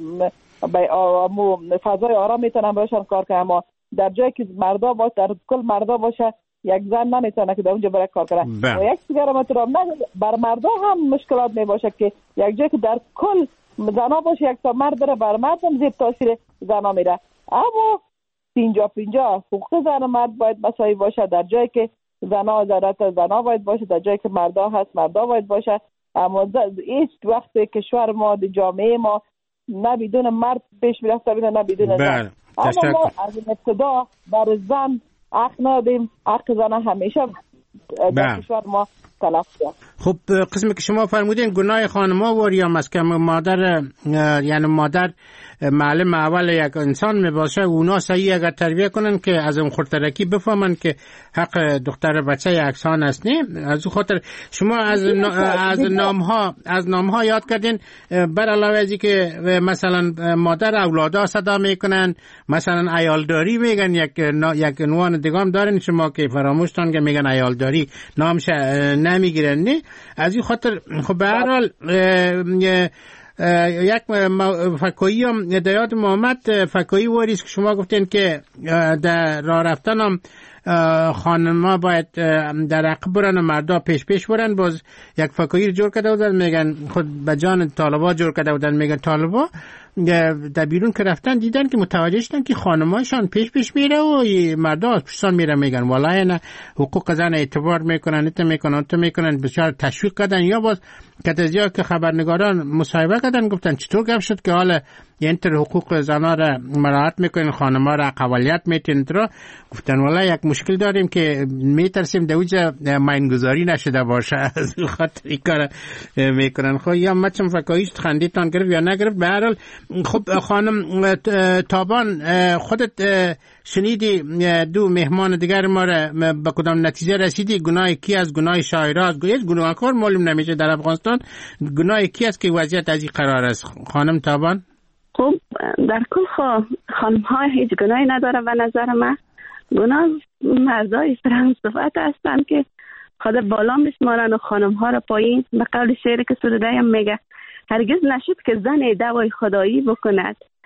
به فضای آرام میتونن باشن کار کنن. اما در جایی که مردا باشه در کل مردا باشه یک زن نمیتونه که در اونجا برای کار کنه و یک دیگر مطلب نه بر مردا هم مشکلات می باشه که یک جایی که در کل زنا باشه یک تا مرد داره بر مرد هم زیر تاثیر زنا میره. اما پینجا پینجا حقوق زن و مرد باید مساوی باشه. در جایی که زنا ضرورت زنا باید باشه در جایی که مردا هست مردا باید باشه. اما هیچ وقتی کشور ما در جامعه ما نه بدون مرد پیش میرفته نه بدون زن. اما ما از ابتدا بر زن حق ندیم. حق زن همیشه در کشور ما تلف شد. خب قسمی که شما فرمودین گناه خانم‌ها و یا مسکن مادر یعنی مادر معلم اول یک انسان میباشه اونا صحیح اگر تربیه کنن که از اون خردترکی بفهمن که حق دختر بچه یکسان است. نه از خاطر شما از از نامها از نامها یاد کردین بر علاوه از که مثلا مادر اولادها صدا میکنن مثلا عیالداری میگن یک یک عنوان دیگه هم دارین شما که فراموشتان که میگن عیالداری نامش نمیگیرن. نه از این خاطر خب به هر حال یک فکایی هم دیاد محمد فکایی واریست که شما گفتین که در راه رفتن هم خانم‌ها باید در عقب برن و مردا پیش پیش برن. باز یک فکایی رو جور کرده بودن میگن خود به جان طالبا جور کرده بودن میگن طالبا در بیرون که رفتن دیدن که متوجه شدن که خانمایشان پیش پیش میره و مردا از پشتان میره میگن والله نه حقوق زن اعتبار میکنن ایت میکنن تو میکنن بسیار تشویق کردن. یا باز کتازیا که خبرنگاران مصاحبه کردن گفتن چطور گپ شد که حالا این تر حقوق زنا را مراعات میکنین خانم‌ها را اقلیت میتین تر. گفتن والله یک مشکل داریم که میترسیم دوجا ماینگذاری نشده باشه از خاطر این کار میکنن. خب یا مچم فکایش خندیتان گرفت یا نگرفت. به هر حال خب خانم تابان خودت شنیدی دو مهمان دیگر ما را به کدام نتیجه رسیدی؟ گناه کی از گناه شاعرها از گویت گناهکار معلوم نمیشه در افغانستان. گناه کی است که وضعیت از این قرار است خانم تابان؟ خب در کل خانم ها هیچ گناهی نداره و نظر من. گناه مردای فرانس صفت هستن که خود بالا میشمارن و خانم ها را پایین. به قول شعری که سروده هم میگه هرگز نشد که زن دوای خدایی بکند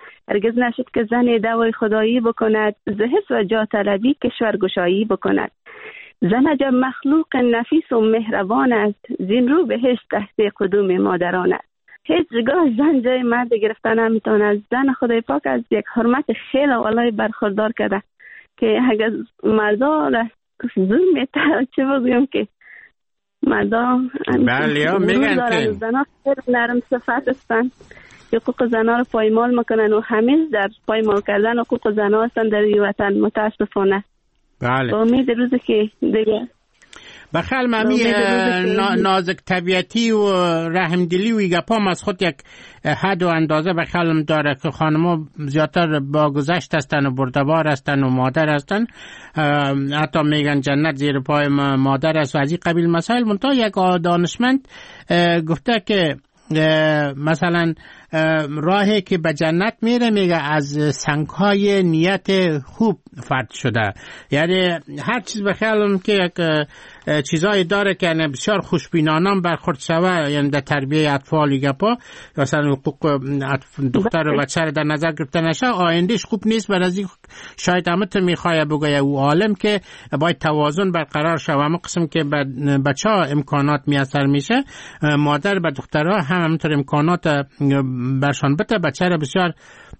هرگز نشد که زن دوای خدایی بکند، زهس و جا طلبی کشورگشایی بکند. زن عجب مخلوق نفیس و مهربان است، زین رو بهشت تحت قدوم مادران است. هیچگاه زن جای مرد گرفتن نمیتواند. زن خدای پاک از یک حرمت خیلی والای برخوردار کرده که اگر مردا را زور میتونه، چه بگویم که مردا بله میگن که زنها خیلی نرم صفت هستن، حقوق زنها رو پایمال میکنن و همیشه در پایمال کردن حقوق زنها هستن در این وطن متاسفانه. بله. امید روزی که دیگه بخیل ممی نازک طبیعتی و رحمدلی و ایگه پام از خود یک حد و اندازه بخیلم داره که خانم‌ها زیادتر با گذشت هستن و بردبار هستن و مادر هستن، حتی میگن جنت زیر پای مادر است و از این قبیل مسائل. منتها یک دانشمند گفته که مثلا راهی که به جنت میره میگه از سنگهای نیت خوب فرد شده، یعنی هر چیز به خیالم که یک چیزایی داره که یعنی بسیار خوشبینانه برخورد شوه، یعنی در تربیه اطفال گپا مثلا حقوق دختر و بچه در نظر گرفته نشه، آیندهش خوب نیست. برای از شاید همت میخواه بگه او عالم که باید توازن برقرار شوه. اما قسم که بچه ها امکانات میسر میشه، مادر به دخترها هم همینطور امکانات برشان بده، بچه را بسیار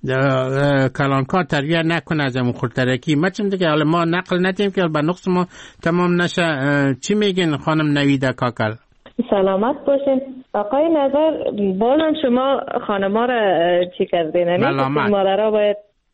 کلانکار تربیه نکنه از اون خورترکی. ما چیم دیگه حالا ما نقل ندیم که به نقص ما تمام نشه. چی میگین خانم نویده کاکل؟ سلامت باشین. آقای نظر، بازم شما خانما را چی کردین؟ ملامت. مادرها باید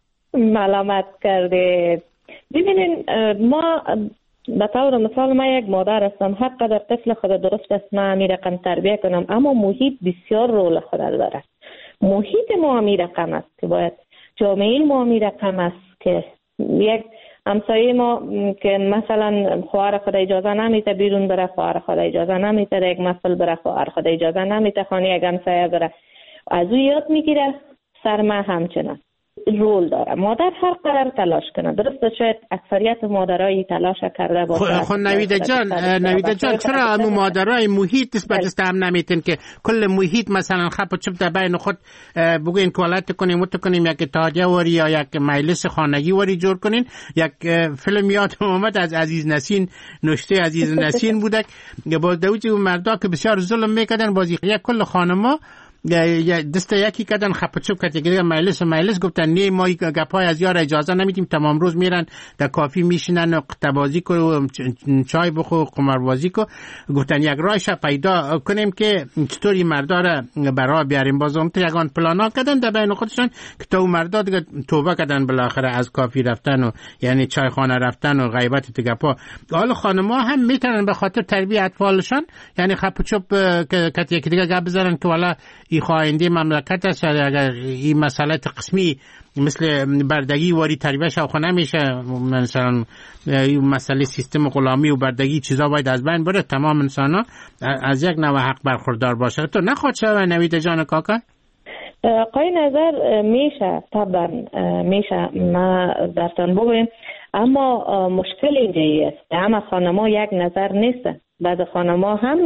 ملامت کرده. ببینین ما به طور مثال ما یک مادر هستم، هر قدر طفل خود درست است من می رقم تربیه کنم، اما محیط بسیار رول خود داره. محیط ما می رقم است که باید جامعه ما می رقم است که یک همسایه ما که مثلا خواهر خود اجازه نمیده بیرون بره، خواهر خود اجازه نمیده یک محفل بره، خواهر خود اجازه نمیده خانه یک همسایه بره، از او یاد میگیره. سرما همچنان رول داره. مادر هر قدر تلاش کنه، درسته شاید اکثریت مادرایی تلاش کرده باشه. خب نویده جان، نویده جان چرا امو مادرای محیط نسبت است هم نمیتن که کل محیط مثلا خب و چپ در بین خود بگوین کولت کنیم مت کنیم یک اتحادیه وری یا یک مجلس خانگی وری جور کنین؟ یک فیلم یاد اومد از عزیز نسین، نشته عزیز نسین بوده که با دوجه مردا که بسیار ظلم میکردن، بازی یک کل خانما یا دست یکی کردن خپ چوب کرد دیگه مجلس مجلس گفتن نه ما گپای از یار اجازه نمیدیم، تمام روز میرن در کافی میشینن و قطبازی کو چای بخو قماربازی کو. گفتن یک راهش پیدا کنیم که چطوری مردا را برا بیاریم. بازم تو یگان پلانا کردن در بین خودشون که تو مردا دیگه توبه کردن بالاخره از کافی رفتن و یعنی چای خانه رفتن و غیبت تو گپا. حالا خانم‌ها هم میتونن به خاطر تربیت اطفالشون یعنی خپ چوب که یکی دیگه گپ بزنن که والا ای خواهنده مملکت است، اگر این مسئله قسمی مثل بردگی واری تربیهش او خونه میشه، مثلا این مسئله سیستم غلامی و بردگی چیزا باید از بین بره، تمام انسان ها از یک نوع حق برخوردار باشه. تو نخواد شوه نوید جان کاکا؟ آقای نظر میشه، طبعا میشه، ما درتان بگویم، اما مشکل اینجایی است همه خانما یک نظر نیست. بعض خانما هم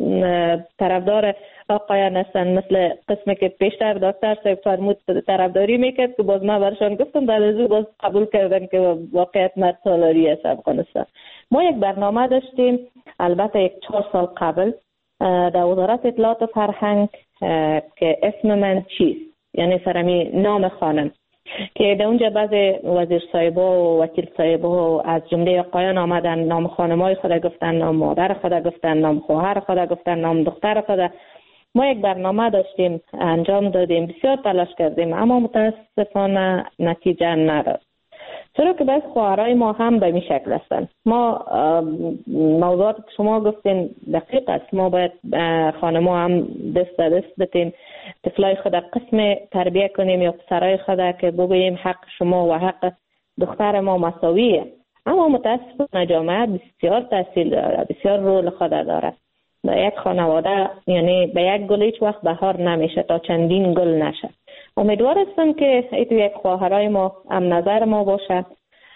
طرفدار آقایان هستن، مثل قسمی که پیشتر دکتر صاحب فرمود طرفداری میکرد که باز ما برشان گفتم بعد از او باز قبول کردن که واقعیت مرد سالاری است افغانستان. ما یک برنامه داشتیم البته یک چهار سال قبل در وزارت اطلاعات و فرهنگ که اسم من چیست، یعنی فرمی نام خانم، که در اونجا بعض وزیر صاحبا و وکیل صاحبا از جمله آقایان آمدن نام خانمای خود گفتن، نام مادر خود گفتن، نام خواهر خود گفتن، نام دختر خود. ما یک برنامه داشتیم انجام دادیم، بسیار تلاش کردیم اما متاسفانه نتیجه نداد، چرا که بعض خواهرای ما هم به این شکل هستن. ما موضوعات که شما گفتین دقیق است، ما باید خانم‌ها هم دست به دست بتیم طفلای خود قسم تربیه کنیم یا پسرای خود که بگوییم حق شما و حق دختر ما مساویه. اما متاسفانه جامعه بسیار تاثیر داره، بسیار رول خود داره. به یک خانواده یعنی به یک گل هیچ وقت بهار نمیشه تا چندین گل نشه. امیدوار هستم که ایتو یک خواهرای ما هم نظر ما باشه،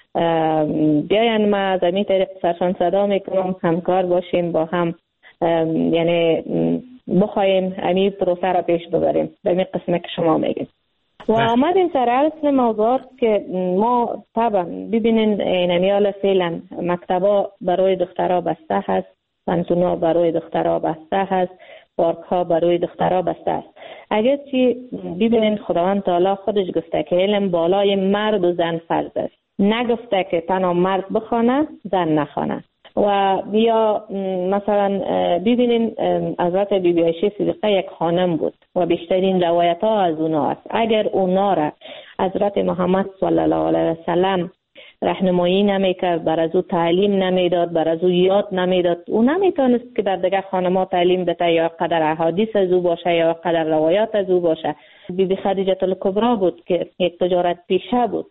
بیاین ما از این طریق سرشان صدا میکنم همکار باشیم با هم، یعنی بخوایم امی پروسه را پیش ببریم به این قسمه که شما میگید. و آمدیم سر اصل موضوعات که ما طبعا ببینین اینمیال فعلا مکتبا برای دخترها بسته هست، پانتونا برای دخترها بسته هست، پارک ها برای دخترها بسته است. اگر چی ببینین خداوند تعالی خودش گفته که علم بالای مرد و زن فرض است، نگفته که تنها مرد بخونه زن نخونه. و بیا مثلا ببینین حضرت بی بی عایشه صدیقه یک خانم بود و بیشترین روایت ها از اونا است. اگر اونا را حضرت محمد صلی الله علیه و سلم راهنمایی نمیکرد، بر از او تعلیم نمیداد، بر از او یاد نمیداد، او نمیتونست که در دیگه خانم‌ها تعلیم بده، یا قدر احادیث از او باشه یا قدر روایات از او باشه. بی بی خدیجه الکبری بود که یک تجارت پیشه بود،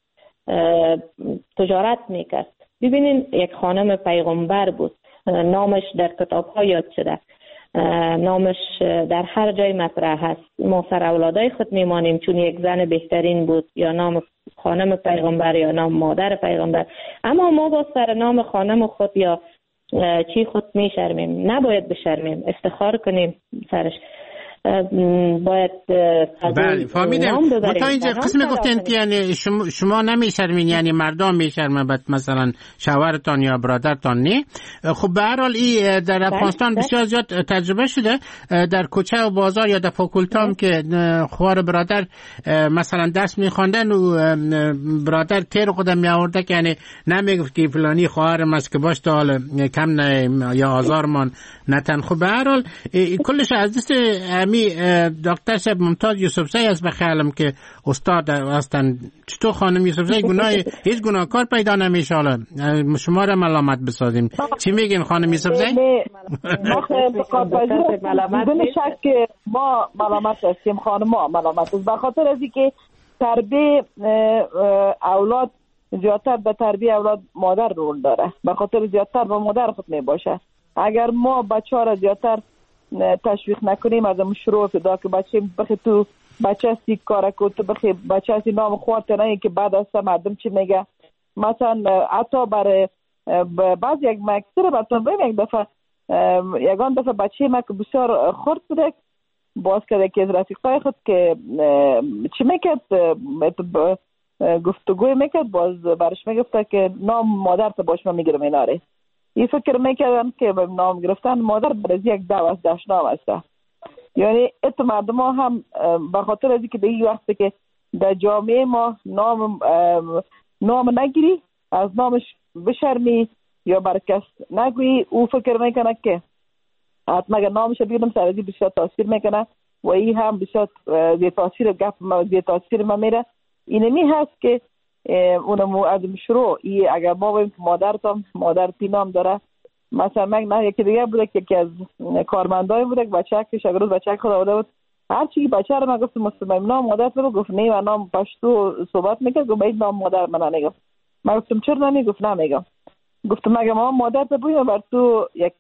تجارت میکرد. ببینین یک خانم پیغمبر بود، نامش در کتاب‌ها یاد شده، نامش در هر جای مطرح هست. ما سر اولادای خود میمانیم چون یک زن بهترین بود، یا نام خانم پیغمبر یا نام مادر پیغمبر. اما ما با سر نام خانم خود یا چی خود میشرمیم. نباید بشرمیم، افتخار کنیم سرش. باید بله فهمیدم. تا اینجا قسم گفتین که یعنی شما, شما نمیشرمین، یعنی مردم میشرمن، بعد مثلا شوهرتان یا برادرتان نه. خب به هر حال این در افغانستان بسیار زیاد تجربه شده، در کوچه و بازار یا در فاکولتام که خواهر برادر مثلا درس میخواندن و برادر تیر خودم میآورده که یعنی نمیگفت که فلانی خواهرم است که باش تا حال کم نه یا آزارمان نتن. خب به هر حال کلش از دست می دکتر صاحب ممتاز یوسفزی است، بخیالم که استاد هستن. چطور خانم یوسفزی گناه هیچ گناهکار پیدا نمیشه؟ حالا شما را ملامت بسازیم. چی میگین خانم یوسفزی؟ ما بدون شک ما ملامت هستیم، خانم ما ملامت است، به خاطر از اینکه تربیت اولاد زیادتر به تربیت اولاد مادر رول داره، به خاطر زیادتر با مادر خود میباشه. اگر ما بچه‌ها را زیادتر تشویق نکنیم، از اون شروع پیدا که بچه بخی تو بچه هستی کار کو، تو بخی بچه هستی نام خورد نه که بعد از مردم چی میگه. مثلا حتی برای بعض یک مکتر باتون بیم یک دفعه یگان دفعه بچه ما که بسیار خورد بوده، باز کرده که از رفیقای خود که چی میکرد گفتگوی میکرد، باز برش میگفته که نام مادر تا باش من میگیرم ایناره. این فکر میکردن که نام گرفتن مادر برای یک دو دشنام است. یعنی ات مردم ها هم به خاطر از اینکه به این وقت که در جامعه ما نام نام نگیری، از نامش بشرمی یا بر کس نگویی، او فکر میکنه که حتما اگر نامش بیارم سر ازی بسیار تاثیر میکنه و این هم بسیار زیر تاثیر گپ زیر تاثیر ما میره. اینمی هست که اونم از شروع ای اگر ما بگیم مادر تام مادر پینام داره، مثلا من نه یکی دیگه بوده که یکی از کارمندای بوده که بچه که شاگرد بچه خود آورده بود، هر چی بچه رو من گفتم مستمیم نام مادر تو گفت نه و نام پشتو صحبت میکرد، گفت باید نام مادر من نگفت. من گفتم چرا نمیگفت؟ نمیگم. گفتم مگه ما مادر تو بگیم بر تو یک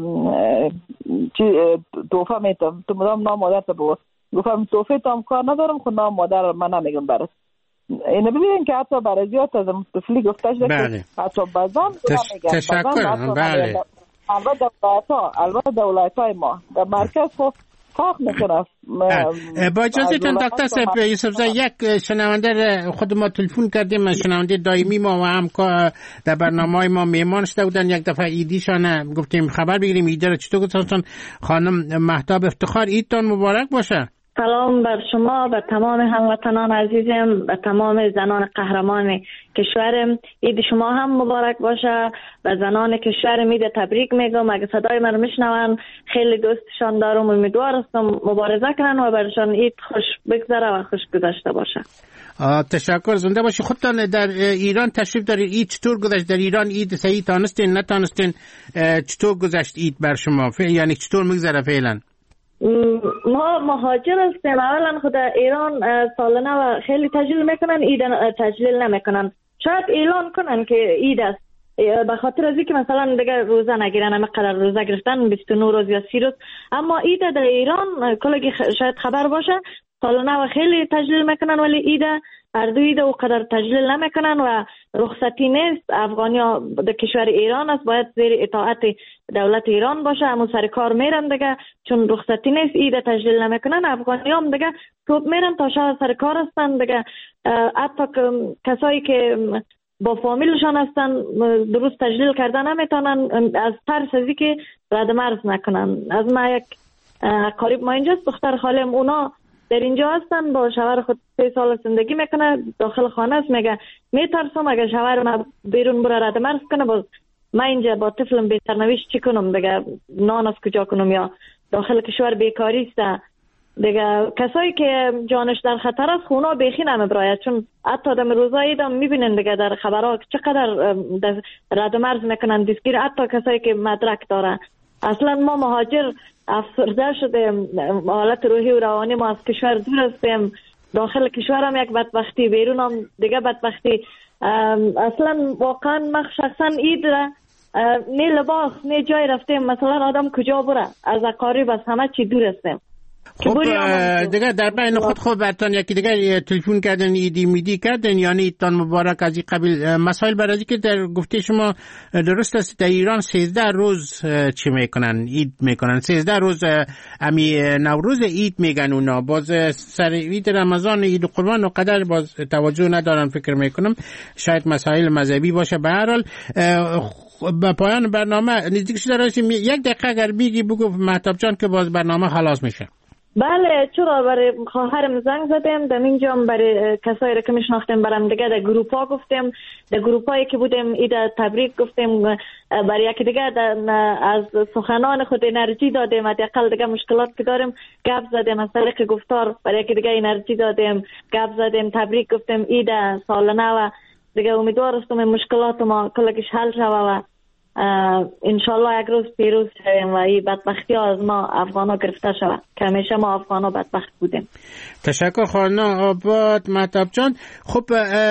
چی توفه میتم، تو مدام نام مادر تو بگو. گفتم توفه تام کار ندارم، خود نام مادر من نمیگم برات. اینو ببینید که حتی برای زیاد از مستفلی گفته شده که حتی بازم تش... تشکر. بله البته دولت‌ها البته دولت‌های ما در مرکز خب فرق میکنه. با اجازهتون دکتر صاحب یوسفزی، یک شنونده خود ما تلفن کردیم، شنونده دائمی ما و هم در برنامه‌های ما مهمان شده بودن. یک دفعه ایدیشان گفتیم خبر بگیریم ایده رو چطور گذاشتن. خانم مهتاب افتخار، عیدتان مبارک باشه. سلام بر شما، بر تمام هموطنان عزیزم، بر تمام زنان قهرمان کشورم. عید شما هم مبارک باشه. و زنان کشورم عید تبریک میگم. اگه صدای من میشنون خیلی دوستشان دارم، امیدوار هستم مبارزه کنن و برشان عید خوش بگذره و خوش گذشته باشه. تشکر، زنده باشی. خودتان در ایران تشریف دارید، عید چطور گذشت در ایران؟ عید صحیح تانستین نتانستین؟ چطور گذشت عید بر شما؟ یعنی چطور میگذره فعلا؟ ما مهاجر هستیم. اولا خود ایران سالانه و خیلی تجلیل میکنن، عید تجلیل نمیکنن. شاید اعلان کنن که عید است، به خاطر از اینکه مثلا دیگه روزه نگیرن، همه قدر روزه گرفتن بیست و نه روز یا سی روز. اما عید در ایران کلگی شاید خبر باشه سالانه و خیلی تجلیل میکنن، ولی عید اردوی ده و قدر تجلیل نمیکنن و رخصتی نیست. افغانیا در کشور ایران است، باید زیر اطاعت دولت ایران باشه، همون سر کار میرن دیگه، چون رخصتی نیست ایده تجلیل نمیکنن. افغانی هم دیگه توپ میرن تا شب سر کار هستن دیگه. حتی کسایی که با فامیلشان هستن درست تجلیل کردن نمیتونن از ترس ازی که رد مرز نکنن. از ما یک قریب ما اینجاست، دختر خالم اونا در اینجا هستن، با شوهر خود سه سال زندگی میکنه، داخل خانه است. میگه میترسم اگه شوهر ما بیرون بره رد مرز کنه، باز ما اینجا با طفلم به سرنوشت چی کنم دیگه، نان از کجا کنم، یا داخل کشور بیکاری است دیگه. کسایی که جانش در خطر است خونا بیخی نمیبراید، چون حتی در روزایی دم میبینن دیگه در خبرها چقدر رد مرز میکنن دستگیر، حتی کسایی که مدرک داره. اصلا ما مهاجر افسرده شده، حالت روحی و روانی ما از کشور دور هستیم، داخل کشور هم یک بدبختی، بیرون هم دیگه بدبختی. اصلا واقعا من شخصا اید را نه لباس نه جای رفتیم، مثلا آدم کجا بره، از اقارب از همه چی دور هستیم. خب دیگه در بین خود خود برتان یکی دیگه تلفن کردن ایدی میدی کردن، یعنی ایدتان مبارک از این قبیل مسائل. برای که در گفته شما درست است، در ایران سیزده روز چی میکنن؟ اید میکنن سیزده روز، امی نوروز اید میگن اونا، باز سر اید رمضان اید قربان و قدر باز توجه ندارن. فکر میکنم شاید مسائل مذهبی باشه. به هر حال با پایان برنامه نزدیک شده رسیم، یک دقیقه اگر بگی بگو مهتاب جان که باز برنامه خلاص میشه. بله، چرا برای خواهرم زنگ زدیم، در اینجا برای کسایی را که میشناختیم برام دیگه در گروپ ها گفتیم، در گروپ هایی که بودیم ایده تبریک گفتیم، برای یکی دیگه از سخنان خود انرژی دادیم، حداقل دیگه مشکلات که داریم گپ زدیم، از طریق گفتار برای یکی دیگه انرژی دادیم، گپ زدیم، تبریک گفتیم ایده سال نو دیگه. امیدوار هستم مشکلات ما کلش حل شوه و انشالله یک روز پیروز شویم و این بدبختی ها از ما افغان ها گرفته شود که همیشه ما افغان ها بدبخت بودیم. تشکر خانم آباد مهتاب جان. خب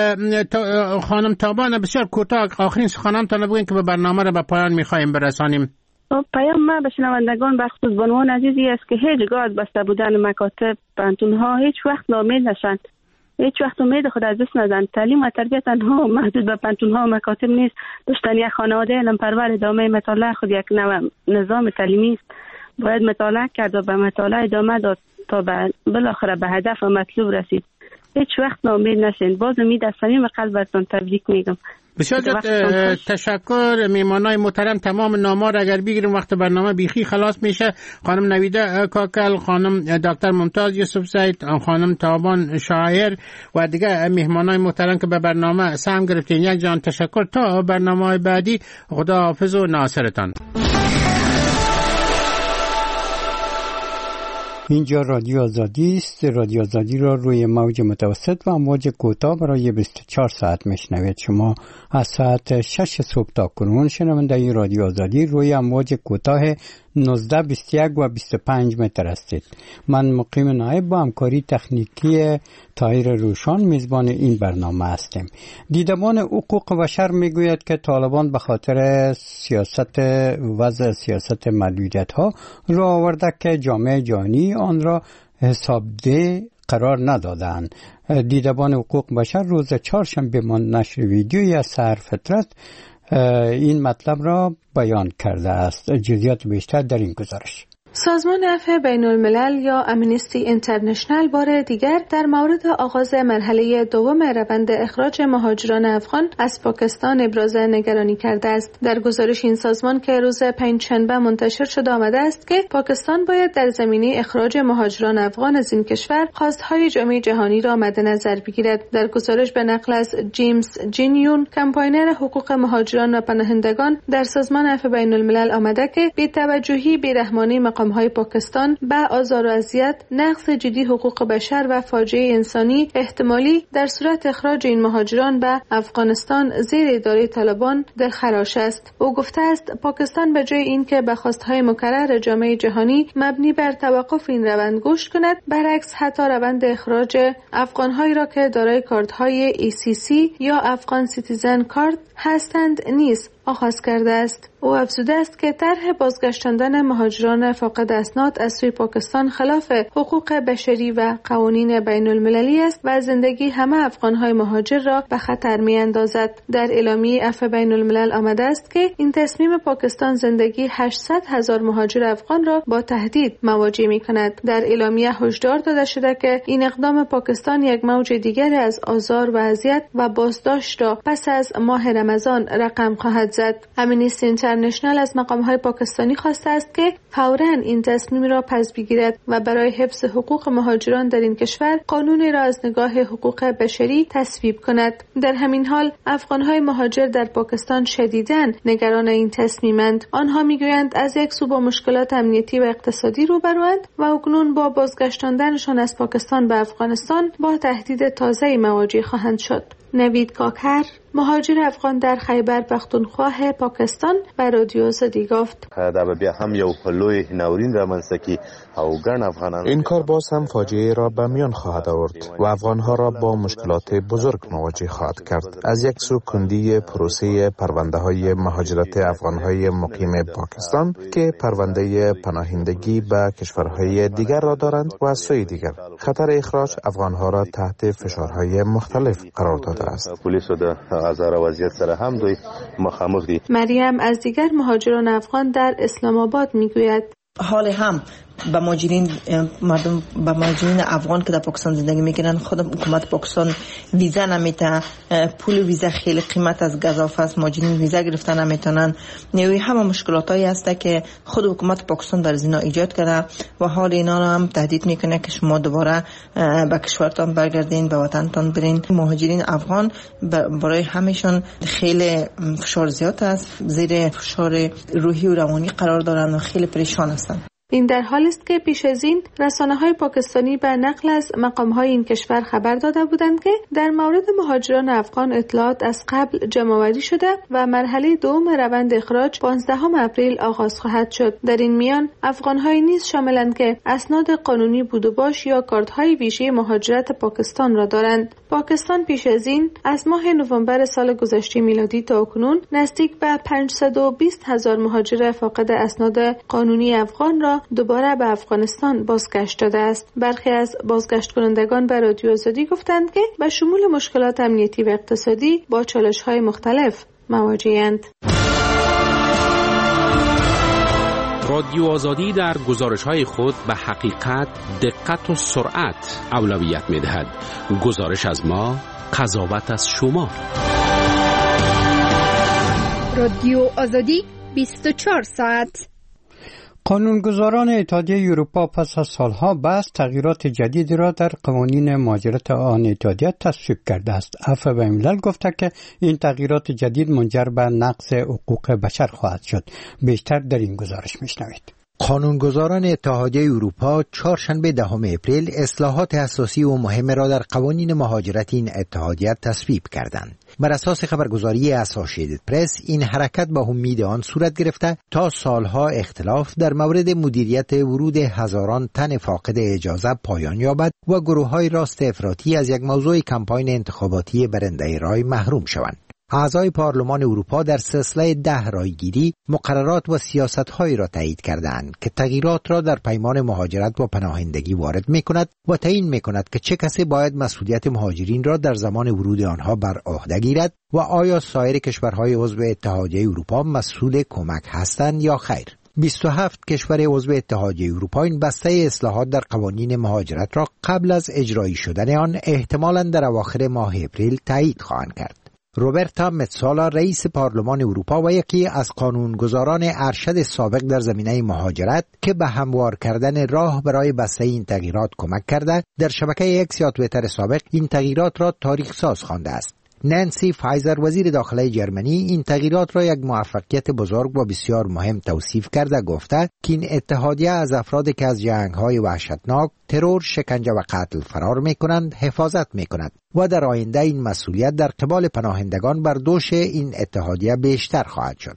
خانم تابان بسیار کوتاه آخرین سخنان تا بگوین که به برنامه را به پایان میخوایم برسانیم. پیام ما به شنوندگان بخصوص بانوان عزیزی است که هیچگاه از بسته بودن مکاتب پانتون ها هیچ وقت ناامید نشند، هیچ وقت امید خود از دست ندن. تعلیم و تربیت تنها محدود به پانتون ها و مکاتب نیست. داشتن یک خانواده علم پرور ادامه مطالعه خود یک نوع نظام تعلیمی است. باید مطالعه کرد و به مطالعه ادامه داد تا بالاخره به هدف و مطلوب رسید. هیچ وقت ناامید نشین. باز امید از صمیم قلبتون تبریک میگم. بسیار تشکر. میمانای محترم تمام نامار اگر بگیریم وقت برنامه بیخی خلاص میشه. خانم نویده کاکل، خانم دکتر ممتاز یوسف زید، خانم تابان شاعر و دیگه میهمانای محترم که به برنامه سهم گرفتین، یک جان تشکر. تا برنامه بعدی خدا حافظ و ناصرتان. اینجا رادیو آزادی است. رادیو آزادی را روی موج متوسط و امواج کوتاه برای بیست و چهار ساعت میشنوید. شما از ساعت شش صبح تا کنون شنونده این رادیو آزادی روی امواج کوتاه نوزده، بیست و یک و بیست و پنج متر هستید. من مقیم نایب با همکاری تکنیکی طاهر روشان میزبان این برنامه هستیم. دیدبان حقوق بشر میگوید که طالبان به خاطر سیاست وضع سیاست محدودیت ها را آورده که جامعه جهانی آن را حسابده قرار ندادند. دیدبان حقوق بشر روز چهارشنبه نشر ویدیویی از سحر فطرت این مطلب را بیان کرده است. جزئیات بیشتر در این گزارش. سازمان عفو بین الملل یا امنیستی اینترنشنل بار دیگر در مورد آغاز مرحله دوم روند اخراج مهاجران افغان از پاکستان ابراز نگرانی کرده است. در گزارش این سازمان که روز پنجشنبه منتشر شده آمده است که پاکستان باید در زمینه اخراج مهاجران افغان از این کشور خواستهای جامعه جهانی را مد نظر بگیرد. در گزارش به نقل از جیمز جینیون، کمپاینر حقوق مهاجران و پناهندگان در سازمان عفو بین الملل آمده که بی‌توجهی، بی‌رحمانه مقام‌های پاکستان به آزار و اذیت، نقض جدی حقوق بشر و فاجعه انسانی احتمالی در صورت اخراج این مهاجران به افغانستان زیر اداره طالبان دلخراش است. او گفته است پاکستان به جای اینکه به خواستهای مکرر جامعه جهانی مبنی بر توقف این روند گوش کند، برعکس حتی روند اخراج افغان‌هایی را که دارای کارت‌های ای سی سی یا افغان سیتیزن کارت هستند نیز آغاز کرده است. او افزوده است که طرح بازگشتاندن مهاجران فاقد اسناد از سوی پاکستان خلاف حقوق بشری و قوانین بین المللی است و زندگی همه افغان‌های مهاجر را به خطر می‌اندازد. در اعلامیه عفو بین الملل آمده است که این تصمیم پاکستان زندگی هشتصد هزار مهاجر افغان را با تهدید مواجه می‌کند. در اعلامیه هشدار داده شده که این اقدام پاکستان یک موج دیگر از آزار و اذیت و بازداشت را پس از ماه رمضان رقم خواهد زد. امنیستی اینترنشنال از مقام‌های پاکستانی خواسته است که فوراً این تصمیم را پس بگیرد و برای حفظ حقوق مهاجران در این کشور قانونی را از نگاه حقوق بشری تصویب کند. در همین حال افغان‌های مهاجر در پاکستان شدیداً نگران این تصمیمند. آنها میگویند از یک سو با مشکلات امنیتی و اقتصادی روبروند و اکنون با بازگشتاندنشان از پاکستان به افغانستان با تهدید تازه‌ای مواجه خواهند شد. نوید کاکر، مهاجر افغان در خیبر پختونخوا پاکستان، به رادیو آزادی گفت: این کار باز هم فاجعه را به میان خواهد آورد و افغانها را با مشکلات بزرگ مواجه خواهد کرد. از یک سو کندی پروسه پرونده های مهاجرت افغانهای مقیم پاکستان که پرونده پناهندگی به کشورهای دیگر را دارند و از سوی دیگر خطر اخراج افغانها را تحت فشارهای مختلف قرار داده است. مریم از دیگر مهاجران افغان در اسلام آباد میگوید: حال هم به مهاجرین مردم به مهاجرین افغان که در پاکستان زندگی میکنن خود حکومت پاکستان ویزا نمیده، پول ویزا خیلی قیمت از گزافه است، مهاجرین ویزا گرفتن نمیتونن. نوعی همه مشکلاتایی هست که خود حکومت پاکستان در زینا ایجاد کرده و حال اینا را هم تهدید میکنه که شما دوباره به کشورتان برگردین، به وطنتان برین. مهاجرین افغان برای همشون خیلی فشار زیاد است، زیر فشار روحی و روانی قرار دارن و خیلی پریشان هستن. این در حالی است که پیش از این رسانه‌های پاکستانی به نقل از مقام‌های این کشور خبر داده بودند که در مورد مهاجران افغان اطلاعات از قبل جمع‌آوری شده و مرحله دوم روند اخراج پانزدهم اپریل آغاز خواهد شد. در این میان افغان‌های نیز شاملند که اسناد قانونی بود و باش یا کارت‌های ویژه مهاجرت پاکستان را دارند. پاکستان پیش از این از ماه نوامبر سال گذشته میلادی تا اکنون نزدیک به پانصد و بیست هزار مهاجر فاقد اسناد قانونی افغان را دوباره به افغانستان بازگشت داده است. برخی از بازگشت کنندگان به رادیو آزادی گفتند که به شمول مشکلات امنیتی و اقتصادی با چالش‌های مختلف مواجه‌اند. رادیو آزادی در گزارش‌های خود به حقیقت، دقت و سرعت اولویت می‌دهد. گزارش از ما، قضاوت از شما. رادیو آزادی بیست و چهار ساعت. قانونگذاران اتحادیه اروپا پس از سالها بحث تغییرات جدیدی را در قوانین مهاجرت آن اتحادیه تصویب کرده است. عفو بین الملل گفته که این تغییرات جدید منجر به نقض حقوق بشر خواهد شد. بیشتر در این گزارش میشنوید. قانونگذاران اتحادیه اروپا چهارشنبه دهم اپریل اصلاحات اساسی و مهم را در قوانین مهاجرت این اتحادیه تصویب کردند. بر اساس خبرگزاری اسوسییتد پرس این حرکت با امید آن صورت گرفته تا سالها اختلاف در مورد مدیریت ورود هزاران تن فاقد اجازه پایان یابد و گروه‌های راست افراطی از یک موضوع کمپاین انتخاباتی برنده رای محروم شوند. اعضای پارلمان اروپا در سلسله ده رایگیری مقررات و سیاست‌هایی را تایید کردند که تغییرات را در پیمان مهاجرت و پناهندگی وارد می‌کند و تعیین می‌کند که چه کسی باید مسئولیت مهاجرین را در زمان ورود آنها بر عهده گیرد و آیا سایر کشورهای عضو اتحادیه اروپا مسئول کمک هستند یا خیر. بیست و هفت کشور عضو اتحادیه اروپا این بسته اصلاحات در قوانین مهاجرت را قبل از اجرایی شدن آن احتمالاً در اواخر ماه اپریل تایید خواهند کرد. روبرتا متسالا رئیس پارلمان اروپا و یکی از قانونگذاران ارشد سابق در زمینه مهاجرت که به هموار کردن راه برای بسته این تغییرات کمک کرده، در شبکه اکس یا توییتر سابق این تغییرات را تاریخ ساز خوانده است. نانسی فایزر وزیر داخلی جرمنی این تغییرات را یک موفقیت بزرگ و بسیار مهم توصیف کرده، گفته که این اتحادیه از افرادی که از جنگ‌های وحشتناک، ترور، شکنجه و قتل فرار می‌کنند حفاظت می‌کند و در آینده این مسئولیت در قبال پناهندگان بر دوش این اتحادیه بیشتر خواهد شد.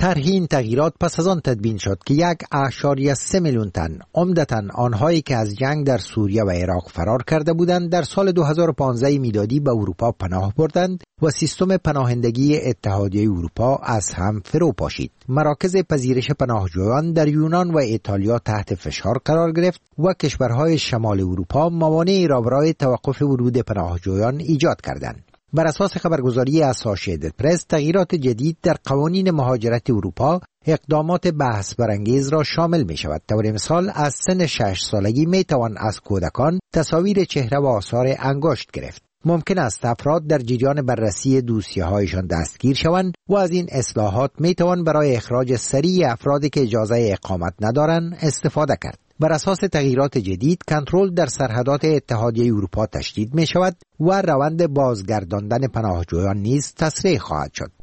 طرح این تغییرات پس از آن تدوین شد که یک اعشاریه سه میلیون تن، عمدتاً آنهایی که از جنگ در سوریه و عراق فرار کرده بودند، در سال دو هزار و پانزده میلادی به اروپا پناه بردند و سیستم پناهندگی اتحادیه اروپا از هم فرو پاشید. مراکز پذیرش پناهجویان در یونان و ایتالیا تحت فشار قرار گرفت و کشورهای شمال اروپا موانعی را برای توقف ورود پناهجویان ایجاد کردند. بر اساس خبرگزاری اسوسییتد پرس، تغییرات جدید در قوانین مهاجرت اروپا اقدامات بحث برانگیز را شامل می شود. طور مثال از سن شش سالگی می توان از کودکان تصاویر چهره و آثار انگشت گرفت. ممکن است افراد در جریان بررسی دوسیه هایشان دستگیر شوند و از این اصلاحات می توان برای اخراج سریع افرادی که اجازه اقامت ندارند استفاده کرد. بر اساس تغییرات جدید، کنترل در سرحدات اتحادیه اروپا تشدید می شود و روند بازگرداندن پناهجویان نیز تسریع خواهد شد.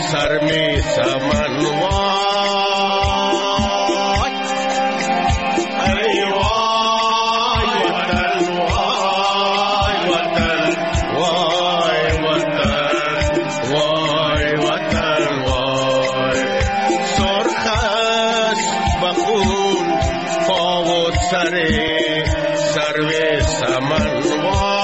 سر می سمن وای ای وای وطن وای وطن وای وطن وای وطن وای سرخش بخون پا و سر سر و سمن وای